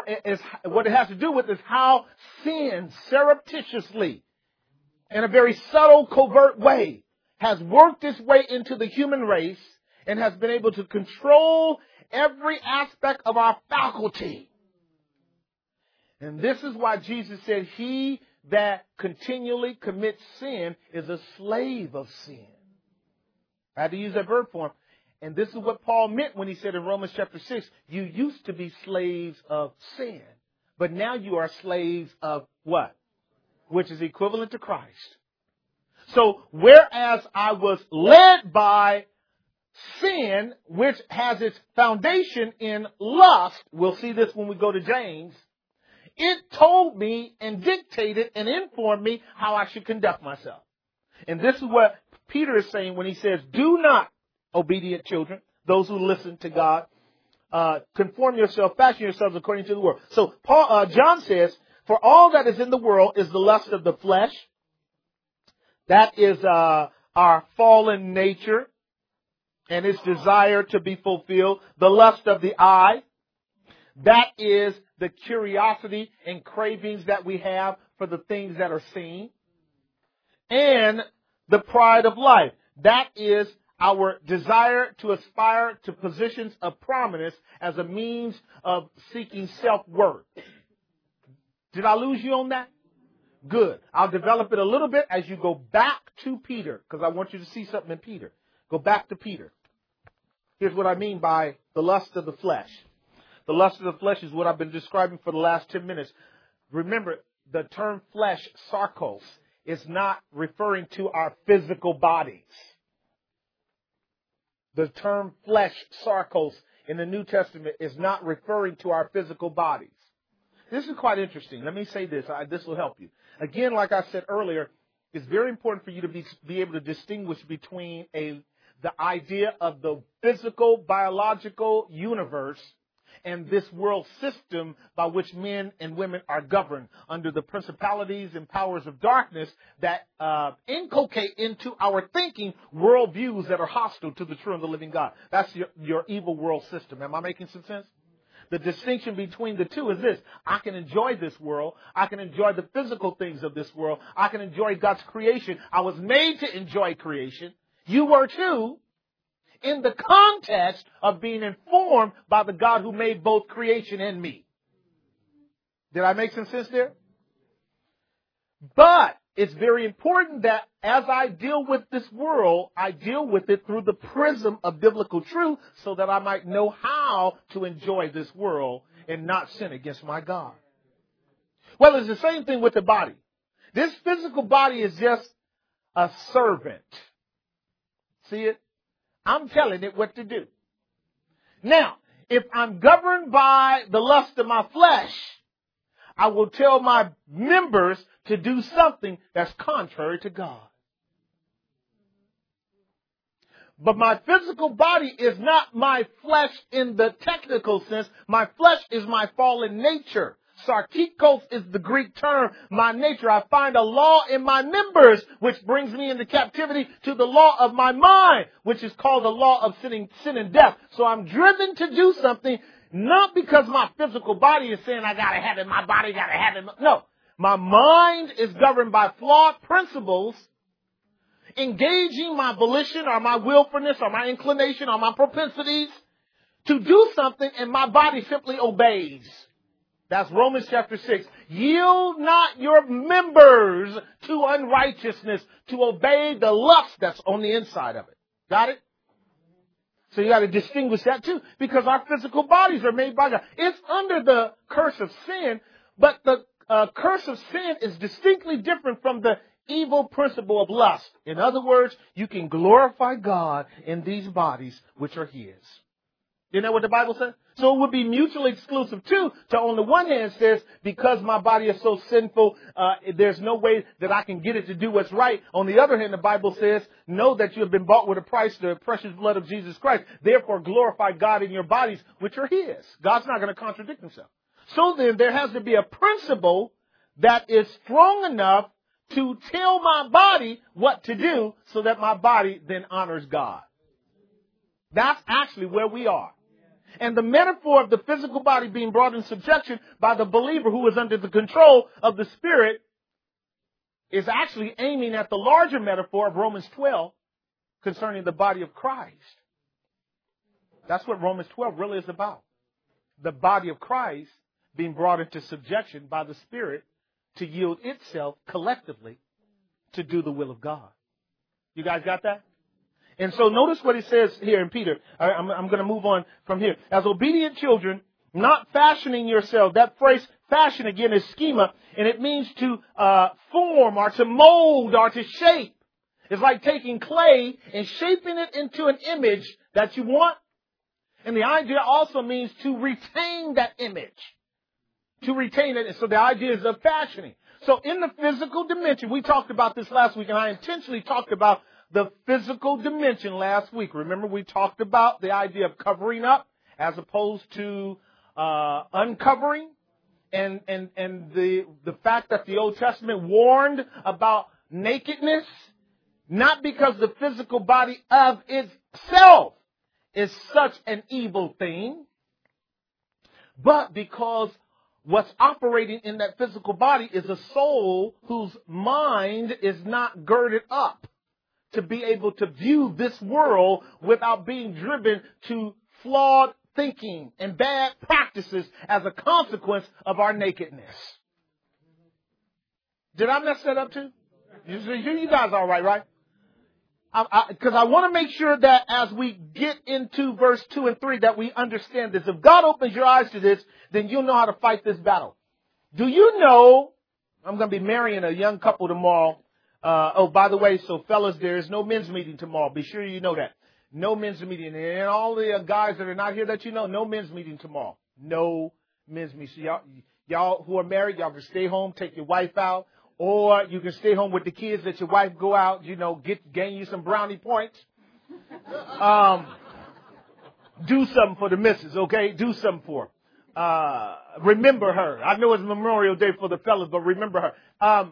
sin surreptitiously, in a very subtle, covert way, has worked its way into the human race and has been able to control every aspect of our faculty. And this is why Jesus said, he that continually commits sin is a slave of sin. I had to use that verb form. And this is what Paul meant when he said in Romans chapter 6, you used to be slaves of sin, but now you are slaves of what? Which is equivalent to Christ. So whereas I was led by sin, which has its foundation in lust, we'll see this when we go to James, it told me and dictated and informed me how I should conduct myself. And this is what Peter is saying when he says, do not, obedient children, those who listen to God, conform yourself, fashion yourselves according to the world. So John says, for all that is in the world is the lust of the flesh. That is our fallen nature and its desire to be fulfilled. The lust of the eye. That is the curiosity and cravings that we have for the things that are seen. And the pride of life. That is our desire to aspire to positions of prominence as a means of seeking self-worth. Did I lose you on that? Good. I'll develop it a little bit as you go back to Peter, because I want you to see something in Peter. Go back to Peter. Here's what I mean by the lust of the flesh. The lust of the flesh is what I've been describing for the last 10 minutes. Remember, the term flesh, sarkos, is not referring to our physical bodies. The term flesh, sarkos, in the New Testament is not referring to our physical bodies. This is quite interesting. Let me say this. This will help you. Again, like I said earlier, it's very important for you to be able to distinguish between the idea of the physical, biological universe and this world system by which men and women are governed under the principalities and powers of darkness that inculcate into our thinking worldviews that are hostile to the true and the living God. That's your evil world system. Am I making some sense? The distinction between the two is this. I can enjoy this world. I can enjoy the physical things of this world. I can enjoy God's creation. I was made to enjoy creation. You were too, in the context of being informed by the God who made both creation and me. Did I make some sense there? But it's very important that as I deal with this world, I deal with it through the prism of biblical truth so that I might know how to enjoy this world and not sin against my God. Well, it's the same thing with the body. This physical body is just a servant. See it? I'm telling it what to do. Now, if I'm governed by the lust of my flesh, I will tell my members to do something that's contrary to God. But my physical body is not my flesh in the technical sense. My flesh is my fallen nature. Sarkikos is the Greek term, my nature. I find a law in my members, which brings me into captivity to the law of my mind, which is called the law of sin and death. So I'm driven to do something, not because my physical body is saying I gotta have it, my body gotta have it. No, my mind is governed by flawed principles, engaging my volition or my willfulness or my inclination or my propensities to do something, and my body simply obeys. That's Romans chapter 6. Yield not your members to unrighteousness, to obey the lust that's on the inside of it. Got it? So you got to distinguish that too, because our physical bodies are made by God. It's under the curse of sin, but the curse of sin is distinctly different from the evil principle of lust. In other words, you can glorify God in these bodies which are His. Isn't that what the Bible says? So it would be mutually exclusive too. To on the one hand says, because my body is so sinful, there's no way that I can get it to do what's right. On the other hand, the Bible says, know that you have been bought with a price, the precious blood of Jesus Christ. Therefore, glorify God in your bodies, which are His. God's not going to contradict Himself. So then, there has to be a principle that is strong enough to tell my body what to do so that my body then honors God. That's actually where we are. And the metaphor of the physical body being brought in subjection by the believer who is under the control of the Spirit is actually aiming at the larger metaphor of Romans 12 concerning the body of Christ. That's what Romans 12 really is about. The body of Christ being brought into subjection by the Spirit to yield itself collectively to do the will of God. You guys got that? And so notice what he says here in Peter. I'm going to move on from here. As obedient children, not fashioning yourself. That phrase fashion again is schema, and it means to form or to mold or to shape. It's like taking clay and shaping it into an image that you want. And the idea also means to retain that image. To retain it. So the idea is of fashioning. So in the physical dimension, we talked about this last week, and I intentionally talked about the physical dimension last week. Remember, we talked about the idea of covering up as opposed to uncovering, and the fact that the Old Testament warned about nakedness, not because the physical body of itself is such an evil thing, but because what's operating in that physical body is a soul whose mind is not girded up to be able to view this world without being driven to flawed thinking and bad practices as a consequence of our nakedness. Did I mess that up too? You guys all right? Because I want to make sure that as we get into verse 2 and 3 that we understand this. If God opens your eyes to this, then you'll know how to fight this battle. Do you know, I'm going to be marrying a young couple tomorrow. By the way, so fellas, there is no men's meeting tomorrow. Be sure you know that. No men's meeting. And all the guys that are not here that you know, no men's meeting tomorrow. No men's meeting. So y'all who are married, y'all can stay home, take your wife out. Or you can stay home with the kids, let your wife go out, gain you some brownie points. Do something for the missus, okay? Do something for her. Remember her. I know it's Memorial Day for the fellas, but remember her.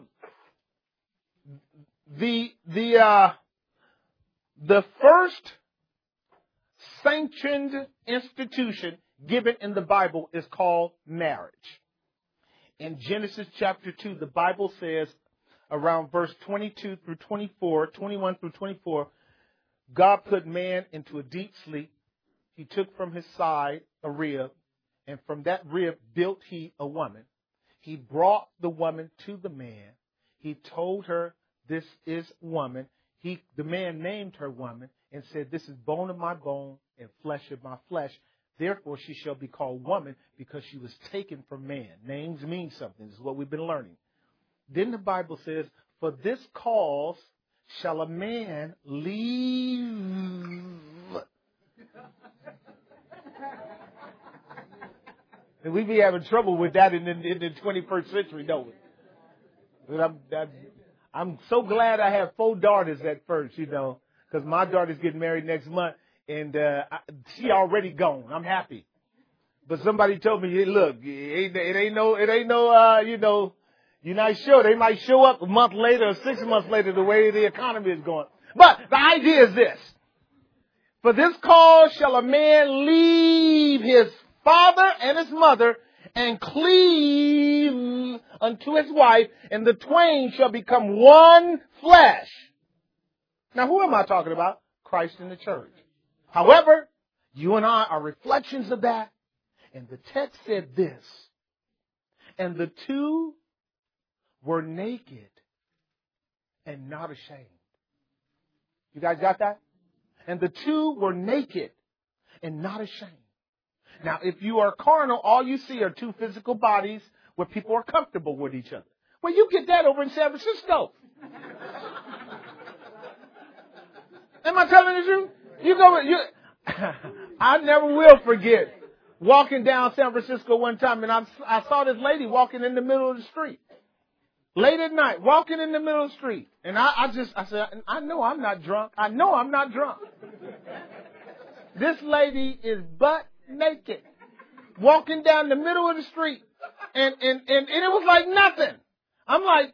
The first sanctioned institution given in the Bible is called marriage. In Genesis chapter 2, the Bible says around verse 22 through 24, 21 through 24, God put man into a deep sleep. He took from his side a rib, and from that rib built he a woman. He brought the woman to the man. He told her, this is woman. The man named her woman and said, this is bone of my bone and flesh of my flesh. Therefore, she shall be called woman because she was taken from man. Names mean something. This is what we've been learning. Then the Bible says, for this cause shall a man leave. And we be having trouble with that in the 21st century, don't we? But I'm so glad I have 4 daughters at first, because my daughter's getting married next month, and she already gone. I'm happy. But somebody told me, hey, look, it ain't no, you're not sure. They might show up a month later or 6 months later the way the economy is going. But the idea is this. For this cause shall a man leave his father and his mother and cleave unto his wife, and the twain shall become one flesh. Now, who am I talking about? Christ and the church. However, you and I are reflections of that. And the text said this. And the two were naked and not ashamed. You guys got that? And the two were naked and not ashamed. Now, if you are carnal, all you see are two physical bodies where people are comfortable with each other. Well, you get that over in San Francisco. Am I telling the truth? I never will forget walking down San Francisco one time, and I saw this lady walking in the middle of the street. Late at night, walking in the middle of the street. And I said, I know I'm not drunk. I know I'm not drunk. This lady is butt naked, walking down the middle of the street. And it was like nothing. I'm like,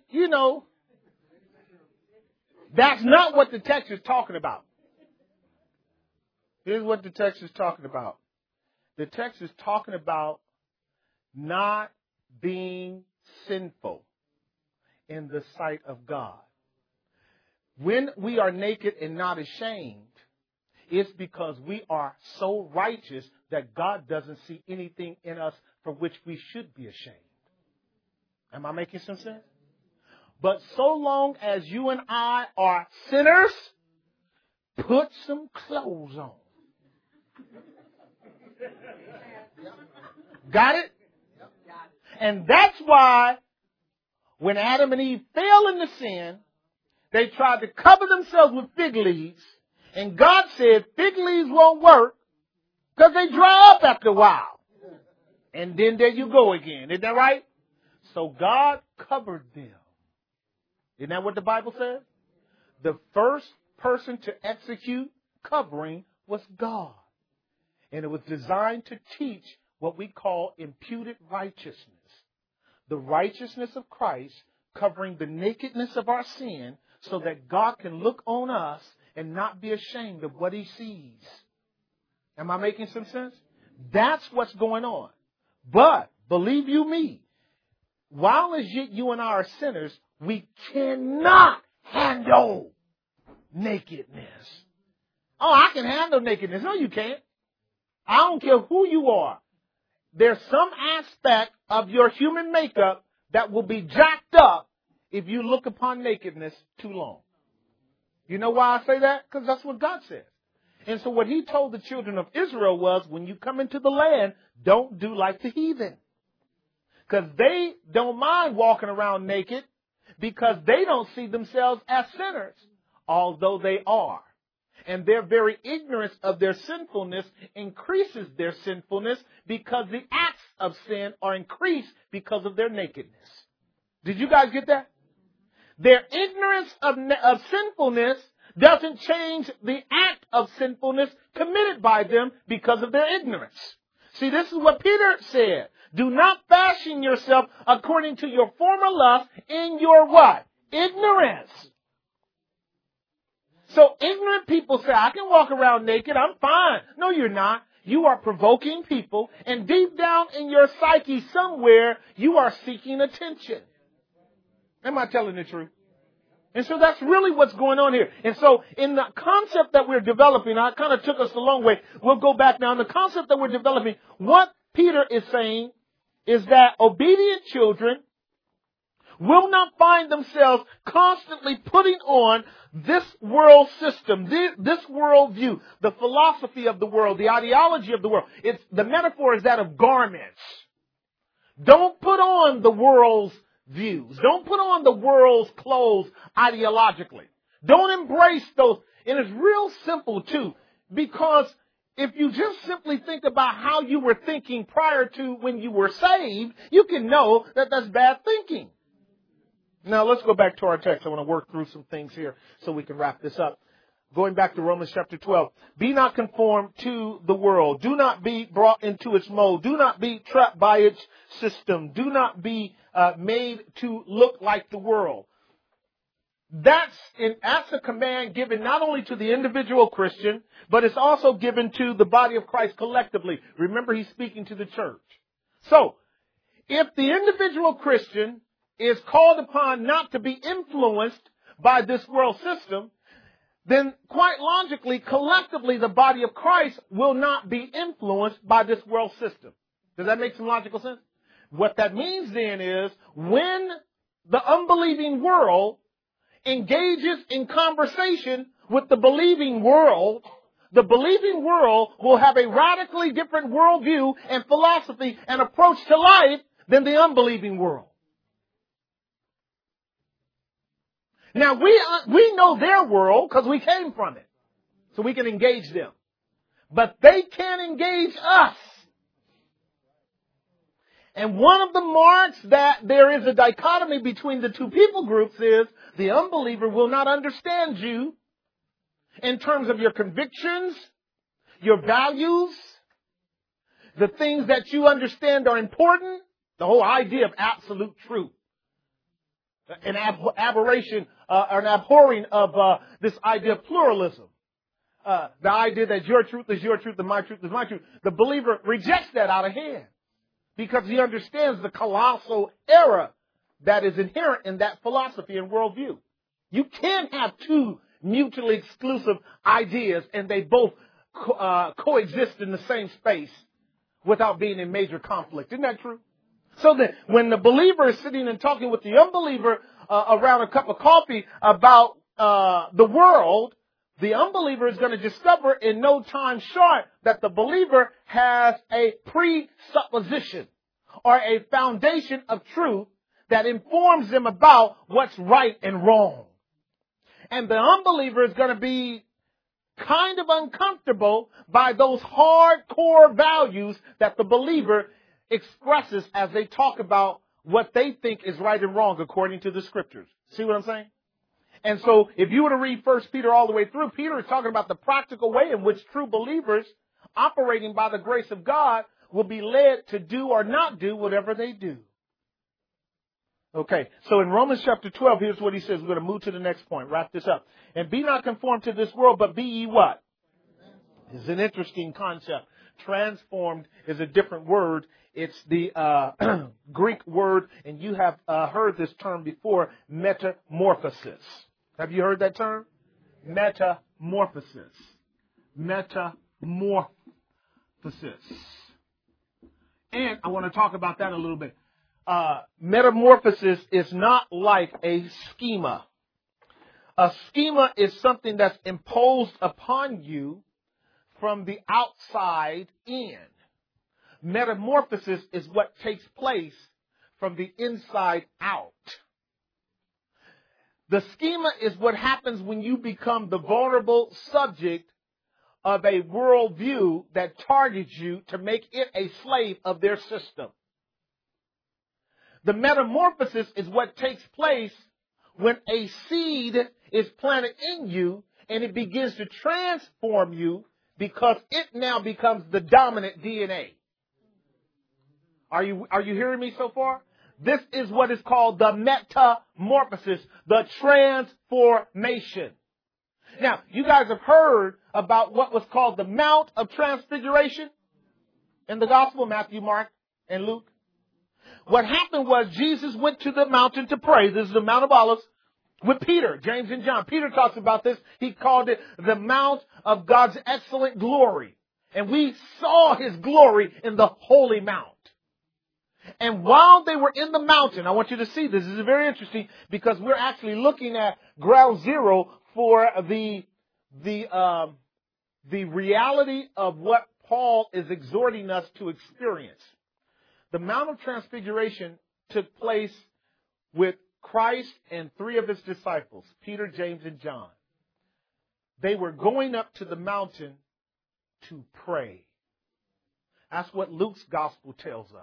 that's not what the text is talking about. Here's what the text is talking about. The text is talking about not being sinful in the sight of God. When we are naked and not ashamed, it's because we are so righteous that God doesn't see anything in us for which we should be ashamed. Am I making some sense? But so long as you and I are sinners, put some clothes on. Got it? And that's why when Adam and Eve fell into sin, they tried to cover themselves with fig leaves. And God said fig leaves won't work because they dry up after a while. And then there you go again. Isn't that right? So God covered them. Isn't that what the Bible says? The first person to execute covering was God. And it was designed to teach what we call imputed righteousness. The righteousness of Christ covering the nakedness of our sin so that God can look on us and not be ashamed of what he sees. Am I making some sense? That's what's going on. But, believe you me, while as yet you and I are sinners, we cannot handle nakedness. Oh, I can handle nakedness. No, you can't. I don't care who you are. There's some aspect of your human makeup that will be jacked up if you look upon nakedness too long. You know why I say that? Because that's what God says. And so what he told the children of Israel was, when you come into the land, don't do like the heathen. Because they don't mind walking around naked because they don't see themselves as sinners, although they are. And their very ignorance of their sinfulness increases their sinfulness because the acts of sin are increased because of their nakedness. Did you guys get that? Their ignorance of sinfulness doesn't change the act of sinfulness committed by them because of their ignorance. See, this is what Peter said. Do not fashion yourself according to your former lust in your what? Ignorance. So ignorant people say, I can walk around naked, I'm fine. No, you're not. You are provoking people, and deep down in your psyche somewhere, you are seeking attention. Am I telling the truth? And so that's really what's going on here. And so in the concept that we're developing, I kind of took us a long way. We'll go back now. In the concept that we're developing, what Peter is saying is that obedient children will not find themselves constantly putting on this world system, this world view, the philosophy of the world, the ideology of the world. The metaphor is that of garments. Don't put on the world's views. Don't put on the world's clothes ideologically. Don't embrace those. And it's real simple too, because if you just simply think about how you were thinking prior to when you were saved, you can know that that's bad thinking. Now let's go back to our text. I want to work through some things here so we can wrap this up. Going back to Romans chapter 12. Be not conformed to the world. Do not be brought into its mold. Do not be trapped by its system. Do not be made to look like the world. That's a command given not only to the individual Christian, but it's also given to the body of Christ collectively. Remember, he's speaking to the church. So, if the individual Christian is called upon not to be influenced by this world system, then quite logically, collectively, the body of Christ will not be influenced by this world system. Does that make some logical sense? What that means then is when the unbelieving world engages in conversation with the believing world will have a radically different worldview and philosophy and approach to life than the unbelieving world. Now, we know their world because we came from it, so we can engage them. But they can't engage us. And one of the marks that there is a dichotomy between the two people groups is the unbeliever will not understand you in terms of your convictions, your values, the things that you understand are important, the whole idea of absolute truth. An aberration or an abhorring of this idea of pluralism. The idea that your truth is your truth and my truth is my truth. The believer rejects that out of hand because he understands the colossal error that is inherent in that philosophy and worldview. You can't have two mutually exclusive ideas and they both coexist in the same space without being in major conflict. Isn't that true? So that when the believer is sitting and talking with the unbeliever around a cup of coffee about the world, the unbeliever is going to discover in no time short that the believer has a presupposition or a foundation of truth that informs them about what's right and wrong. And the unbeliever is going to be kind of uncomfortable by those hardcore values that the believer expresses as they talk about what they think is right and wrong according to the scriptures. See what I'm saying? And so if you were to read 1 Peter all the way through, Peter is talking about the practical way in which true believers operating by the grace of God will be led to do or not do whatever they do. Okay, so in Romans chapter 12, here's what he says. We're going to move to the next point. Wrap this up. And be not conformed to this world, but be ye what? It's an interesting concept. Transformed is a different word. It's the Greek word, and you have heard this term before, metamorphosis. Have you heard that term? Metamorphosis. Metamorphosis. And I want to talk about that a little bit. Metamorphosis is not like a schema. A schema is something that's imposed upon you from the outside in. Metamorphosis is what takes place from the inside out. The schema is what happens when you become the vulnerable subject of a worldview that targets you to make it a slave of their system. The metamorphosis is what takes place when a seed is planted in you and it begins to transform you because it now becomes the dominant DNA. Are you hearing me so far? This is what is called the metamorphosis, the transformation. Now, you guys have heard about what was called the Mount of Transfiguration in the Gospel, Matthew, Mark, and Luke. What happened was Jesus went to the mountain to pray. This is the Mount of Olives with Peter, James, and John. Peter talks about this. He called it the Mount of God's excellent glory. And we saw his glory in the Holy Mount. And while they were in the mountain, I want you to see this. This is very interesting because we're actually looking at ground zero for the reality of what Paul is exhorting us to experience. The Mount of Transfiguration took place with Christ and three of his disciples, Peter, James, and John. They were going up to the mountain to pray. That's what Luke's gospel tells us.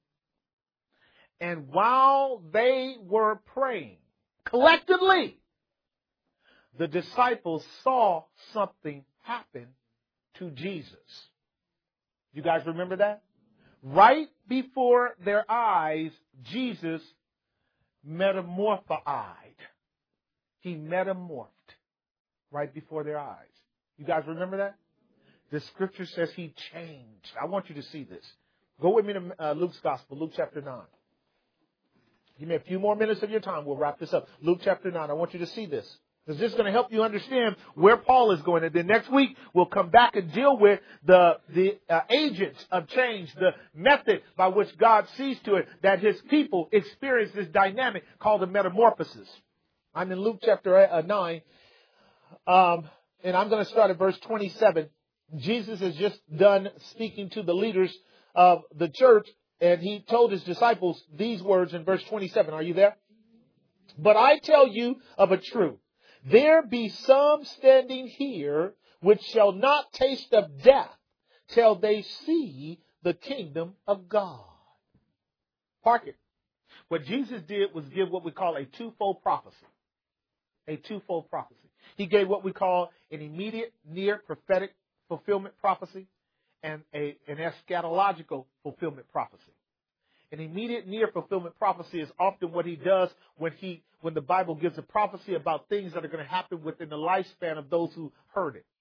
And while they were praying collectively, the disciples saw something happen to Jesus. You guys remember that? Right before their eyes, Jesus metamorphosed. He metamorphed right before their eyes. You guys remember that? The scripture says he changed. I want you to see this. Go with me to Luke's gospel, Luke chapter 9. Give me a few more minutes of your time. We'll wrap this up. Luke chapter 9. I want you to see this. Because this is going to help you understand where Paul is going. And then next week, we'll come back and deal with the agents of change, the method by which God sees to it that his people experience this dynamic called the metamorphosis. I'm in Luke chapter 9, and I'm going to start at verse 27. Jesus has just done speaking to the leaders of the church, and he told his disciples these words in verse 27. Are you there? But I tell you of a truth. There be some standing here which shall not taste of death till they see the kingdom of God. Park it. What Jesus did was give what we call a twofold prophecy. A twofold prophecy. He gave what we call an immediate, near prophetic fulfillment prophecy and an eschatological fulfillment prophecy. An immediate near fulfillment prophecy is often what he does when the Bible gives a prophecy about things that are going to happen within the lifespan of those who heard it.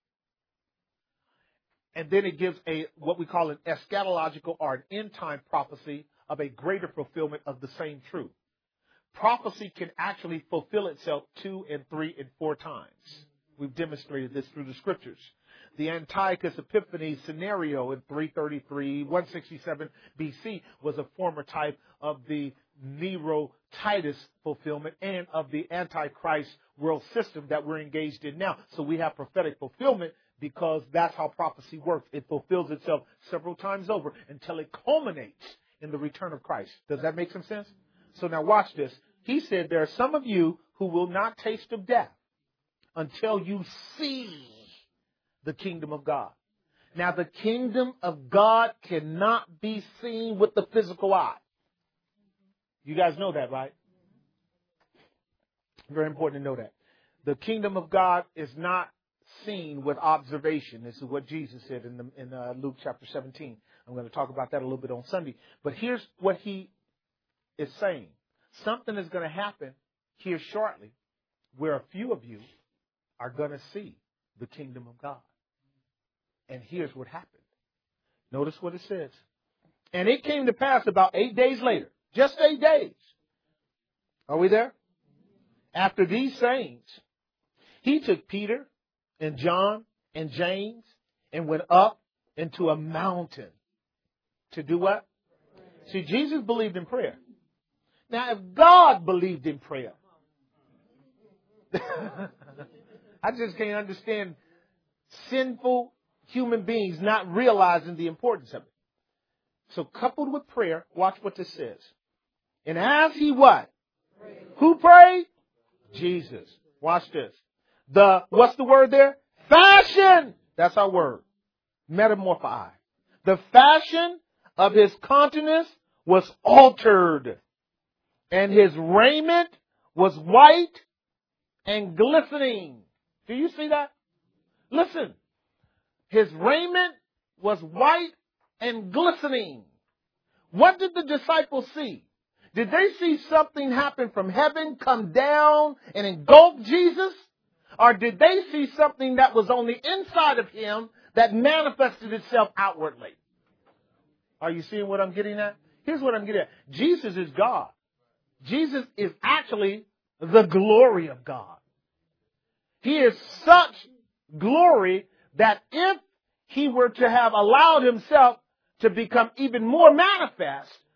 And then it gives what we call an eschatological or an end time prophecy of a greater fulfillment of the same truth. Prophecy can actually fulfill itself 2 and 3 and 4 times. We've demonstrated this through the scriptures. The Antiochus Epiphanes scenario in 333, 167 BC was a former type of the Nero-Titus fulfillment and of the Antichrist world system that we're engaged in now. So we have prophetic fulfillment because that's how prophecy works. It fulfills itself several times over until it culminates in the return of Christ. Does that make some sense? So now watch this. He said, there are some of you who will not taste of death until you see the kingdom of God. Now, the kingdom of God cannot be seen with the physical eye. You guys know that, right? Very important to know that. The kingdom of God is not seen with observation. This is what Jesus said in Luke chapter 17. I'm going to talk about that a little bit on Sunday. But here's what he is saying. Something is going to happen here shortly where a few of you are going to see the kingdom of God. And here's what happened. Notice what it says. And it came to pass about 8 days later. Just 8 days. Are we there? After these sayings, he took Peter and John and James and went up into a mountain. To do what? See, Jesus believed in prayer. Now, if God believed in prayer, I just can't understand sinful human beings not realizing the importance of it. So coupled with prayer, watch what this says. And as he what? Prayed. Who prayed? Jesus. Watch this. What's the word there? Fashion. That's our word. Metamorphoi. The fashion of his countenance was altered. And his raiment was white and glistening. Do you see that? Listen. His raiment was white and glistening. What did the disciples see? Did they see something happen from heaven, come down and engulf Jesus? Or did they see something that was on the inside of him that manifested itself outwardly? Are you seeing what I'm getting at? Here's what I'm getting at. Jesus is God. Jesus is actually the glory of God. He is such glory that if he were to have allowed himself to become even more manifest,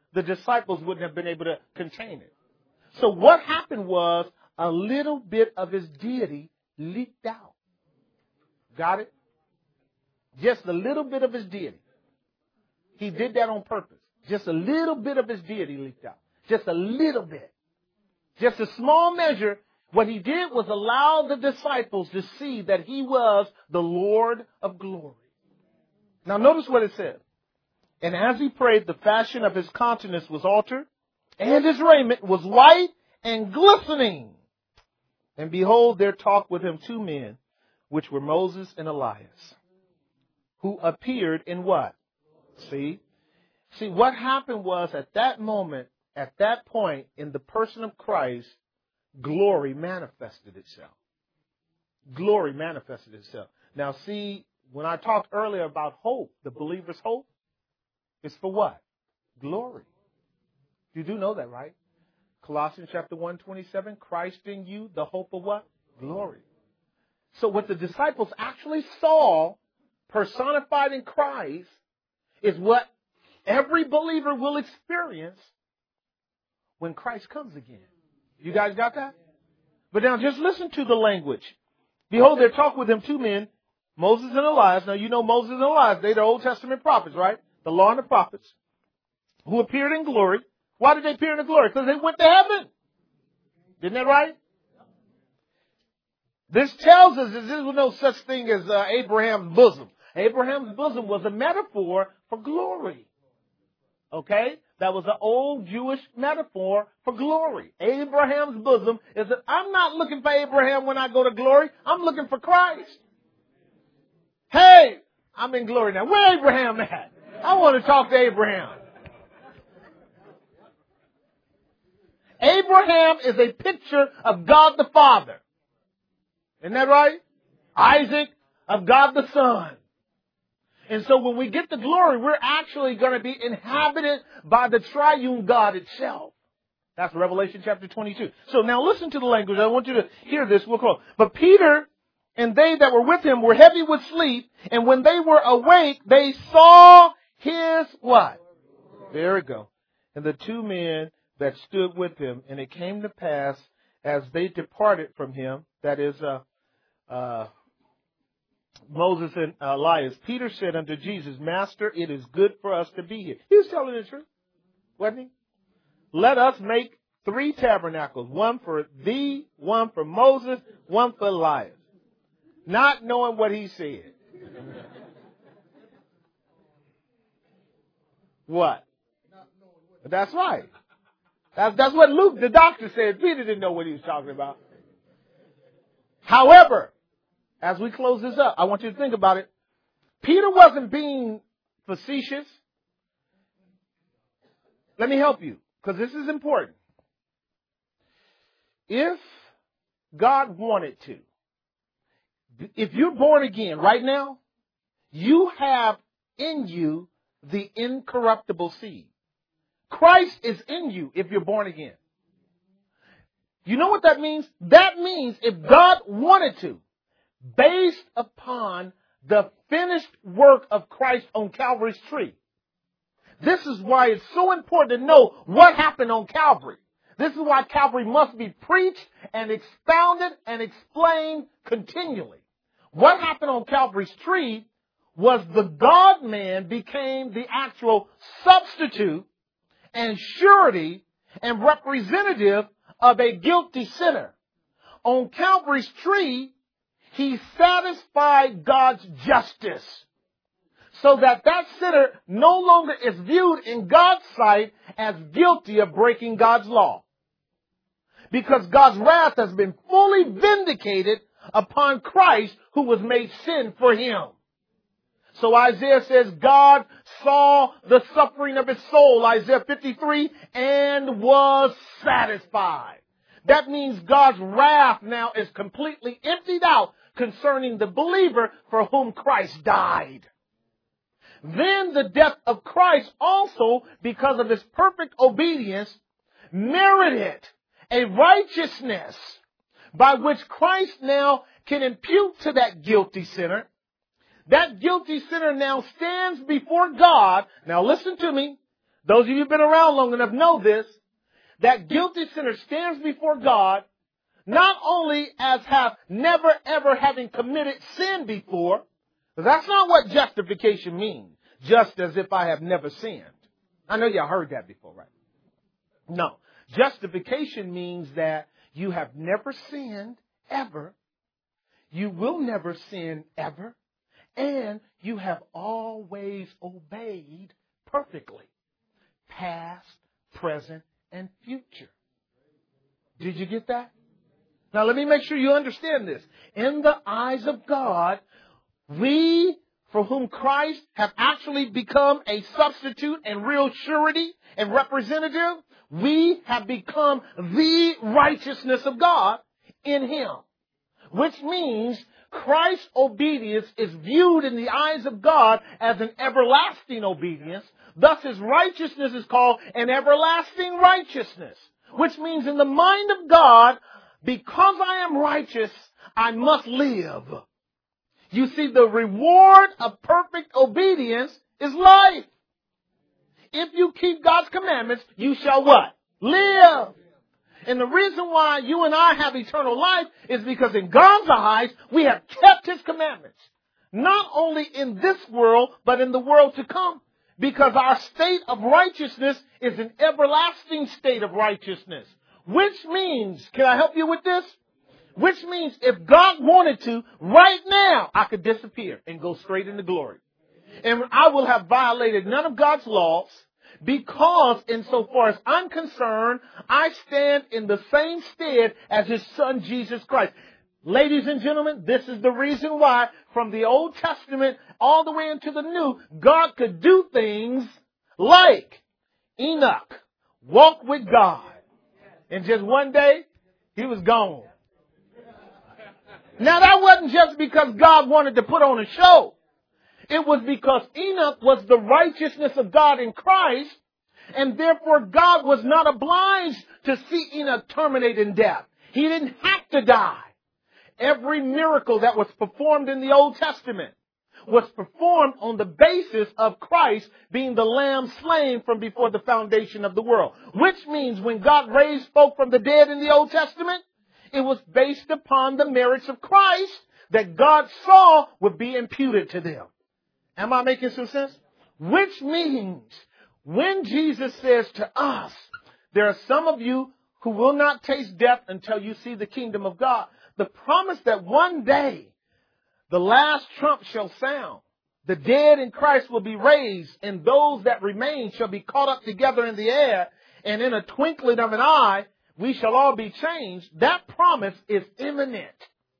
the disciples wouldn't have been able to contain it. So what happened was a little bit of his deity leaked out. Got it? Just a little bit of his deity. He did that on purpose. Just a little bit of his deity leaked out. Just a little bit. Just a small measure. What he did was allow the disciples to see that he was the Lord of glory. Now notice what it says. And as he prayed, the fashion of his countenance was altered, and his raiment was white and glistening. And behold, there talked with him two men, which were Moses and Elias, who appeared in what? See, what happened was at that moment, at that point, in the person of Christ, glory manifested itself. Glory manifested itself. Now see, when I talked earlier about hope, the believer's hope is for what? Glory. You do know that, right? Colossians chapter 1:27, Christ in you, the hope of what? Glory. So what the disciples actually saw personified in Christ is what every believer will experience when Christ comes again. You guys got that? But now just listen to the language. Behold, there talked with him two men, Moses and Elias. Now you know Moses and Elias, they're the Old Testament prophets, right? The law and the prophets, who appeared in glory. Why did they appear in the glory? Because they went to heaven. Isn't that right? This tells us that there was no such thing as Abraham's bosom. Abraham's bosom was a metaphor for glory. Okay? That was an old Jewish metaphor for glory. Abraham's bosom is that I'm not looking for Abraham when I go to glory. I'm looking for Christ. Hey, I'm in glory now. Where Abraham at? I want to talk to Abraham. Abraham is a picture of God the Father. Isn't that right? Isaac of God the Son. And so when we get to glory, we're actually going to be inhabited by the triune God itself. That's Revelation chapter 22. So now listen to the language. I want you to hear this. We'll close. But Peter and they that were with him were heavy with sleep. And when they were awake, they saw his what? There we go. And the two men that stood with him. And it came to pass as they departed from him, that is, Moses and Elias, Peter said unto Jesus, Master, it is good for us to be here. He was telling the truth, wasn't he? Let us make 3 tabernacles, one for thee, one for Moses, one for Elias. Not knowing what he said. What? That's right. That's what Luke, the doctor, said. Peter didn't know what he was talking about. However, as we close this up, I want you to think about it. Peter wasn't being facetious. Let me help you, because this is important. If God wanted to, if you're born again right now, you have in you the incorruptible seed. Christ is in you if you're born again. You know what that means? That means if God wanted to, based upon the finished work of Christ on Calvary's tree. This is why it's so important to know what happened on Calvary. This is why Calvary must be preached and expounded and explained continually. What happened on Calvary's tree was the God-man became the actual substitute and surety and representative of a guilty sinner. On Calvary's tree, he satisfied God's justice so that sinner no longer is viewed in God's sight as guilty of breaking God's law. Because God's wrath has been fully vindicated upon Christ, who was made sin for him. So Isaiah says God saw the suffering of his soul, Isaiah 53, and was satisfied. That means God's wrath now is completely emptied out concerning the believer for whom Christ died. Then the death of Christ also, because of his perfect obedience, merited a righteousness by which Christ now can impute to that guilty sinner. That guilty sinner now stands before God. Now listen to me. Those of you who've been around long enough know this, that guilty sinner stands before God not only as never ever having committed sin before, that's not what justification means, just as if I have never sinned. I know y'all heard that before, right? No. Justification means that you have never sinned ever, you will never sin ever, and you have always obeyed perfectly, past, present, and future. Did you get that? Now let me make sure you understand this. In the eyes of God, we, for whom Christ have actually become a substitute and real surety and representative, we have become the righteousness of God in Him. Which means Christ's obedience is viewed in the eyes of God as an everlasting obedience. Thus His righteousness is called an everlasting righteousness. Which means in the mind of God, because I am righteous, I must live. You see, the reward of perfect obedience is life. If you keep God's commandments, you shall what? Live. And the reason why you and I have eternal life is because in God's eyes, we have kept His commandments. Not only in this world, but in the world to come. Because our state of righteousness is an everlasting state of righteousness. Which means, can I help you with this? Which means if God wanted to, right now, I could disappear and go straight into glory. And I will have violated none of God's laws because insofar as I'm concerned, I stand in the same stead as His Son, Jesus Christ. Ladies and gentlemen, this is the reason why from the Old Testament all the way into the New, God could do things like Enoch walked with God. And just one day, he was gone. Now that wasn't just because God wanted to put on a show. It was because Enoch was the righteousness of God in Christ, and therefore God was not obliged to see Enoch terminate in death. He didn't have to die. Every miracle that was performed in the Old Testament was performed on the basis of Christ being the lamb slain from before the foundation of the world. Which means when God raised folk from the dead in the Old Testament, it was based upon the merits of Christ that God saw would be imputed to them. Am I making some sense? Which means when Jesus says to us, there are some of you who will not taste death until you see the kingdom of God. The promise that one day the last trump shall sound. The dead in Christ will be raised, and those that remain shall be caught up together in the air, and in a twinkling of an eye, we shall all be changed. That promise is imminent.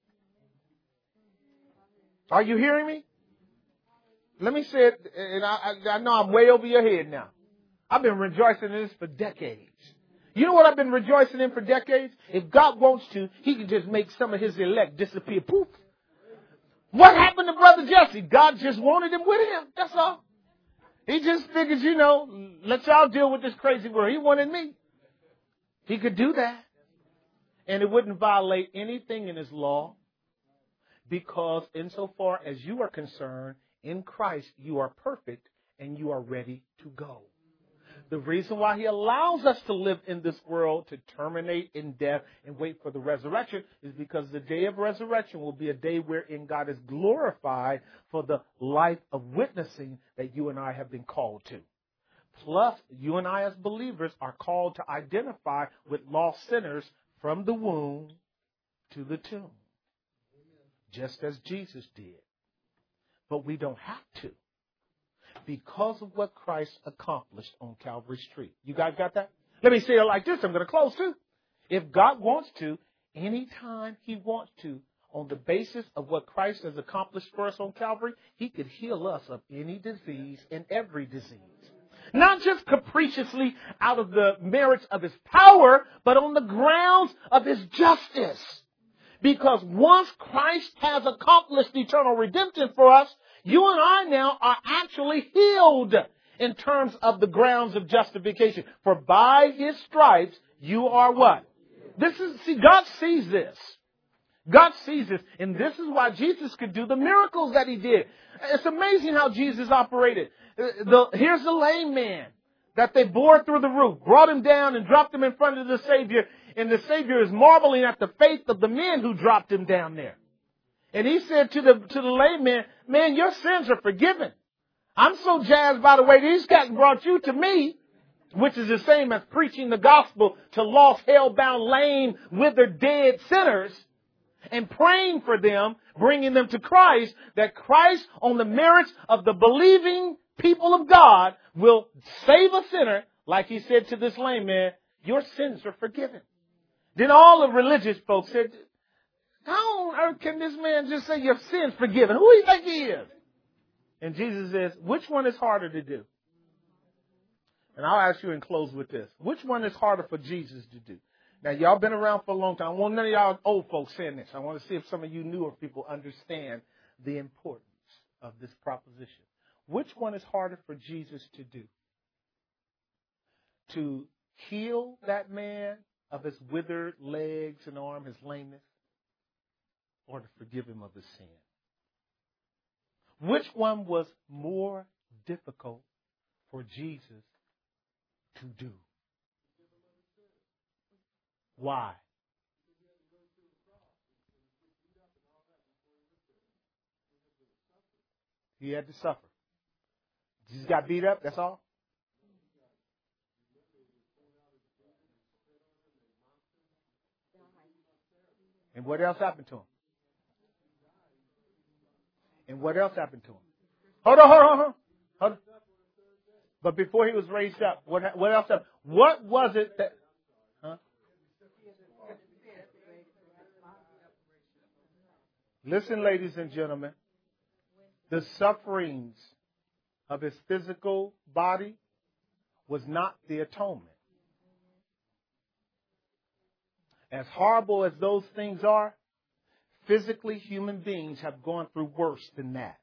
Are you hearing me? Let me say it, and I know I'm way over your head now. I've been rejoicing in this for decades. You know what I've been rejoicing in for decades? If God wants to, He can just make some of His elect disappear. Poof. What happened to Brother Jesse? God just wanted him with Him. That's all. He just figures, let y'all deal with this crazy world. He wanted me. He could do that. And it wouldn't violate anything in His law, because insofar as you are concerned, in Christ you are perfect and you are ready to go. The reason why He allows us to live in this world to terminate in death and wait for the resurrection is because the day of resurrection will be a day wherein God is glorified for the life of witnessing that you and I have been called to. Plus, you and I as believers are called to identify with lost sinners from the womb to the tomb, just as Jesus did. But we don't have to, because of what Christ accomplished on Calvary's tree. You guys got that? Let me say it like this. I'm going to close too. If God wants to, anytime He wants to, on the basis of what Christ has accomplished for us on Calvary, He could heal us of any disease and every disease. Not just capriciously out of the merits of His power, but on the grounds of His justice. Because once Christ has accomplished eternal redemption for us, you and I now are actually healed in terms of the grounds of justification. For by His stripes, you are what? God sees this. God sees this. And this is why Jesus could do the miracles that He did. It's amazing how Jesus operated. Here's the lame man. that they bore through the roof, brought him down and dropped him in front of the Savior. And the Savior is marveling at the faith of the men who dropped him down there. And he said to the layman, man, your sins are forgiven. I'm so jazzed by the way these guys brought you to me, which is the same as preaching the gospel to lost, hell-bound, lame, withered, dead sinners and praying for them, bringing them to Christ, that Christ, on the merits of the believing people of God, will save a sinner, like he said to this lame man, your sins are forgiven. Then all the religious folks said, how on earth can this man just say your sins forgiven? Who do you think he is? And Jesus says, which one is harder to do? And I'll ask you and close with this. Which one is harder for Jesus to do? Now, y'all been around for a long time. I want none of y'all old folks saying this. I want to see if some of you newer people understand the importance of this proposition. Which one is harder for Jesus to do? To heal that man of his withered legs and arm, his lameness, or to forgive him of his sin? Which one was more difficult for Jesus to do? Why? He had to suffer. Jesus got beat up, that's all? And what else happened to him? And what else happened to him? Hold on. But before he was raised up, what else happened? What was it that... Listen, ladies and gentlemen, the sufferings of his physical body was not the atonement. As horrible as those things are, physically human beings have gone through worse than that.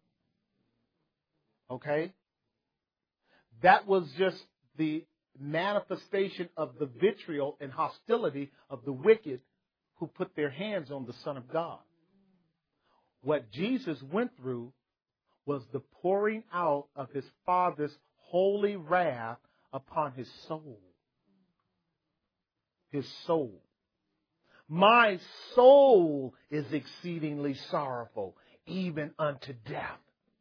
Okay? That was just the manifestation of the vitriol and hostility of the wicked who put their hands on the Son of God. What Jesus went through was the pouring out of his Father's holy wrath upon his soul. His soul. My soul is exceedingly sorrowful, even unto death.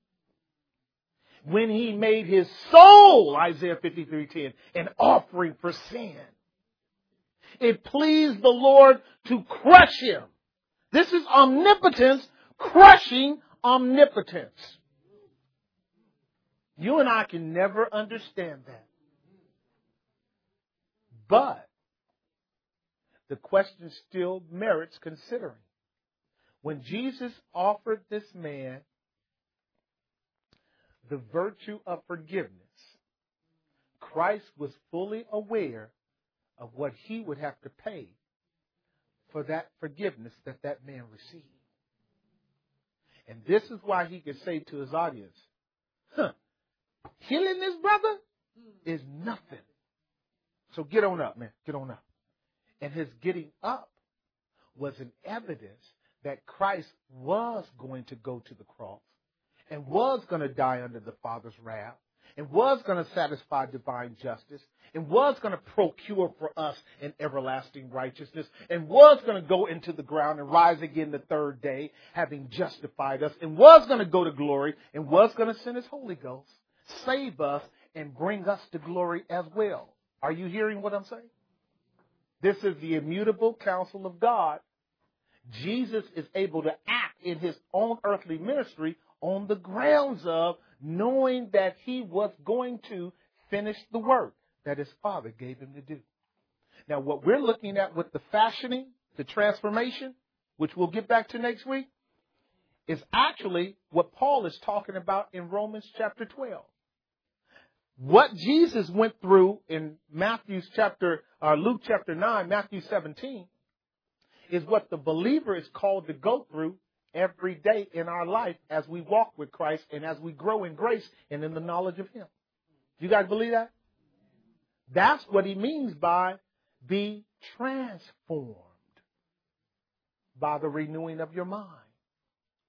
When he made his soul, Isaiah 53:10, an offering for sin, it pleased the Lord to crush him. This is omnipotence crushing omnipotence. You and I can never understand that. But the question still merits considering. When Jesus offered this man the virtue of forgiveness, Christ was fully aware of what he would have to pay for that forgiveness that that man received. And this is why he could say to his audience, healing this brother is nothing. So get on up, man. Get on up. And his getting up was an evidence that Christ was going to go to the cross and was going to die under the Father's wrath and was going to satisfy divine justice and was going to procure for us an everlasting righteousness and was going to go into the ground and rise again the third day, having justified us, and was going to go to glory and was going to send his Holy Ghost, save us, and bring us to glory as well. Are you hearing what I'm saying? This is the immutable counsel of God. Jesus is able to act in his own earthly ministry on the grounds of knowing that he was going to finish the work that his Father gave him to do. Now, what we're looking at with the fashioning, the transformation, which we'll get back to next week, is actually what Paul is talking about in Romans chapter 12. What Jesus went through in Luke chapter 9, Matthew 17, is what the believer is called to go through every day in our life as we walk with Christ and as we grow in grace and in the knowledge of him. Do you guys believe that? That's what he means by be transformed by the renewing of your mind.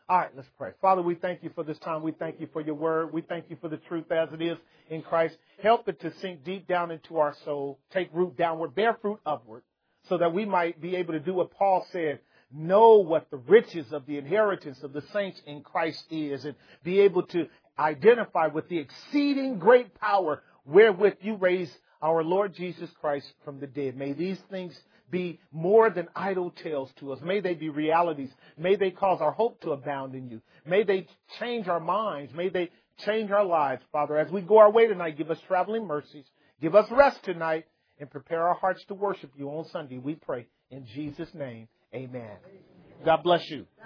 All right, let's pray. Father, we thank you for this time. We thank you for your word. We thank you for the truth as it is in Christ. Help it to sink deep down into our soul, take root downward, bear fruit upward, so that we might be able to do what Paul said, know what the riches of the inheritance of the saints in Christ is, and be able to identify with the exceeding great power wherewith you raise our Lord Jesus Christ from the dead. May these things be more than idle tales to us. May they be realities. May they cause our hope to abound in you. May they change our minds. May they change our lives, Father. As we go our way tonight, give us traveling mercies. Give us rest tonight and prepare our hearts to worship you on Sunday. We pray in Jesus' name. Amen. God bless you.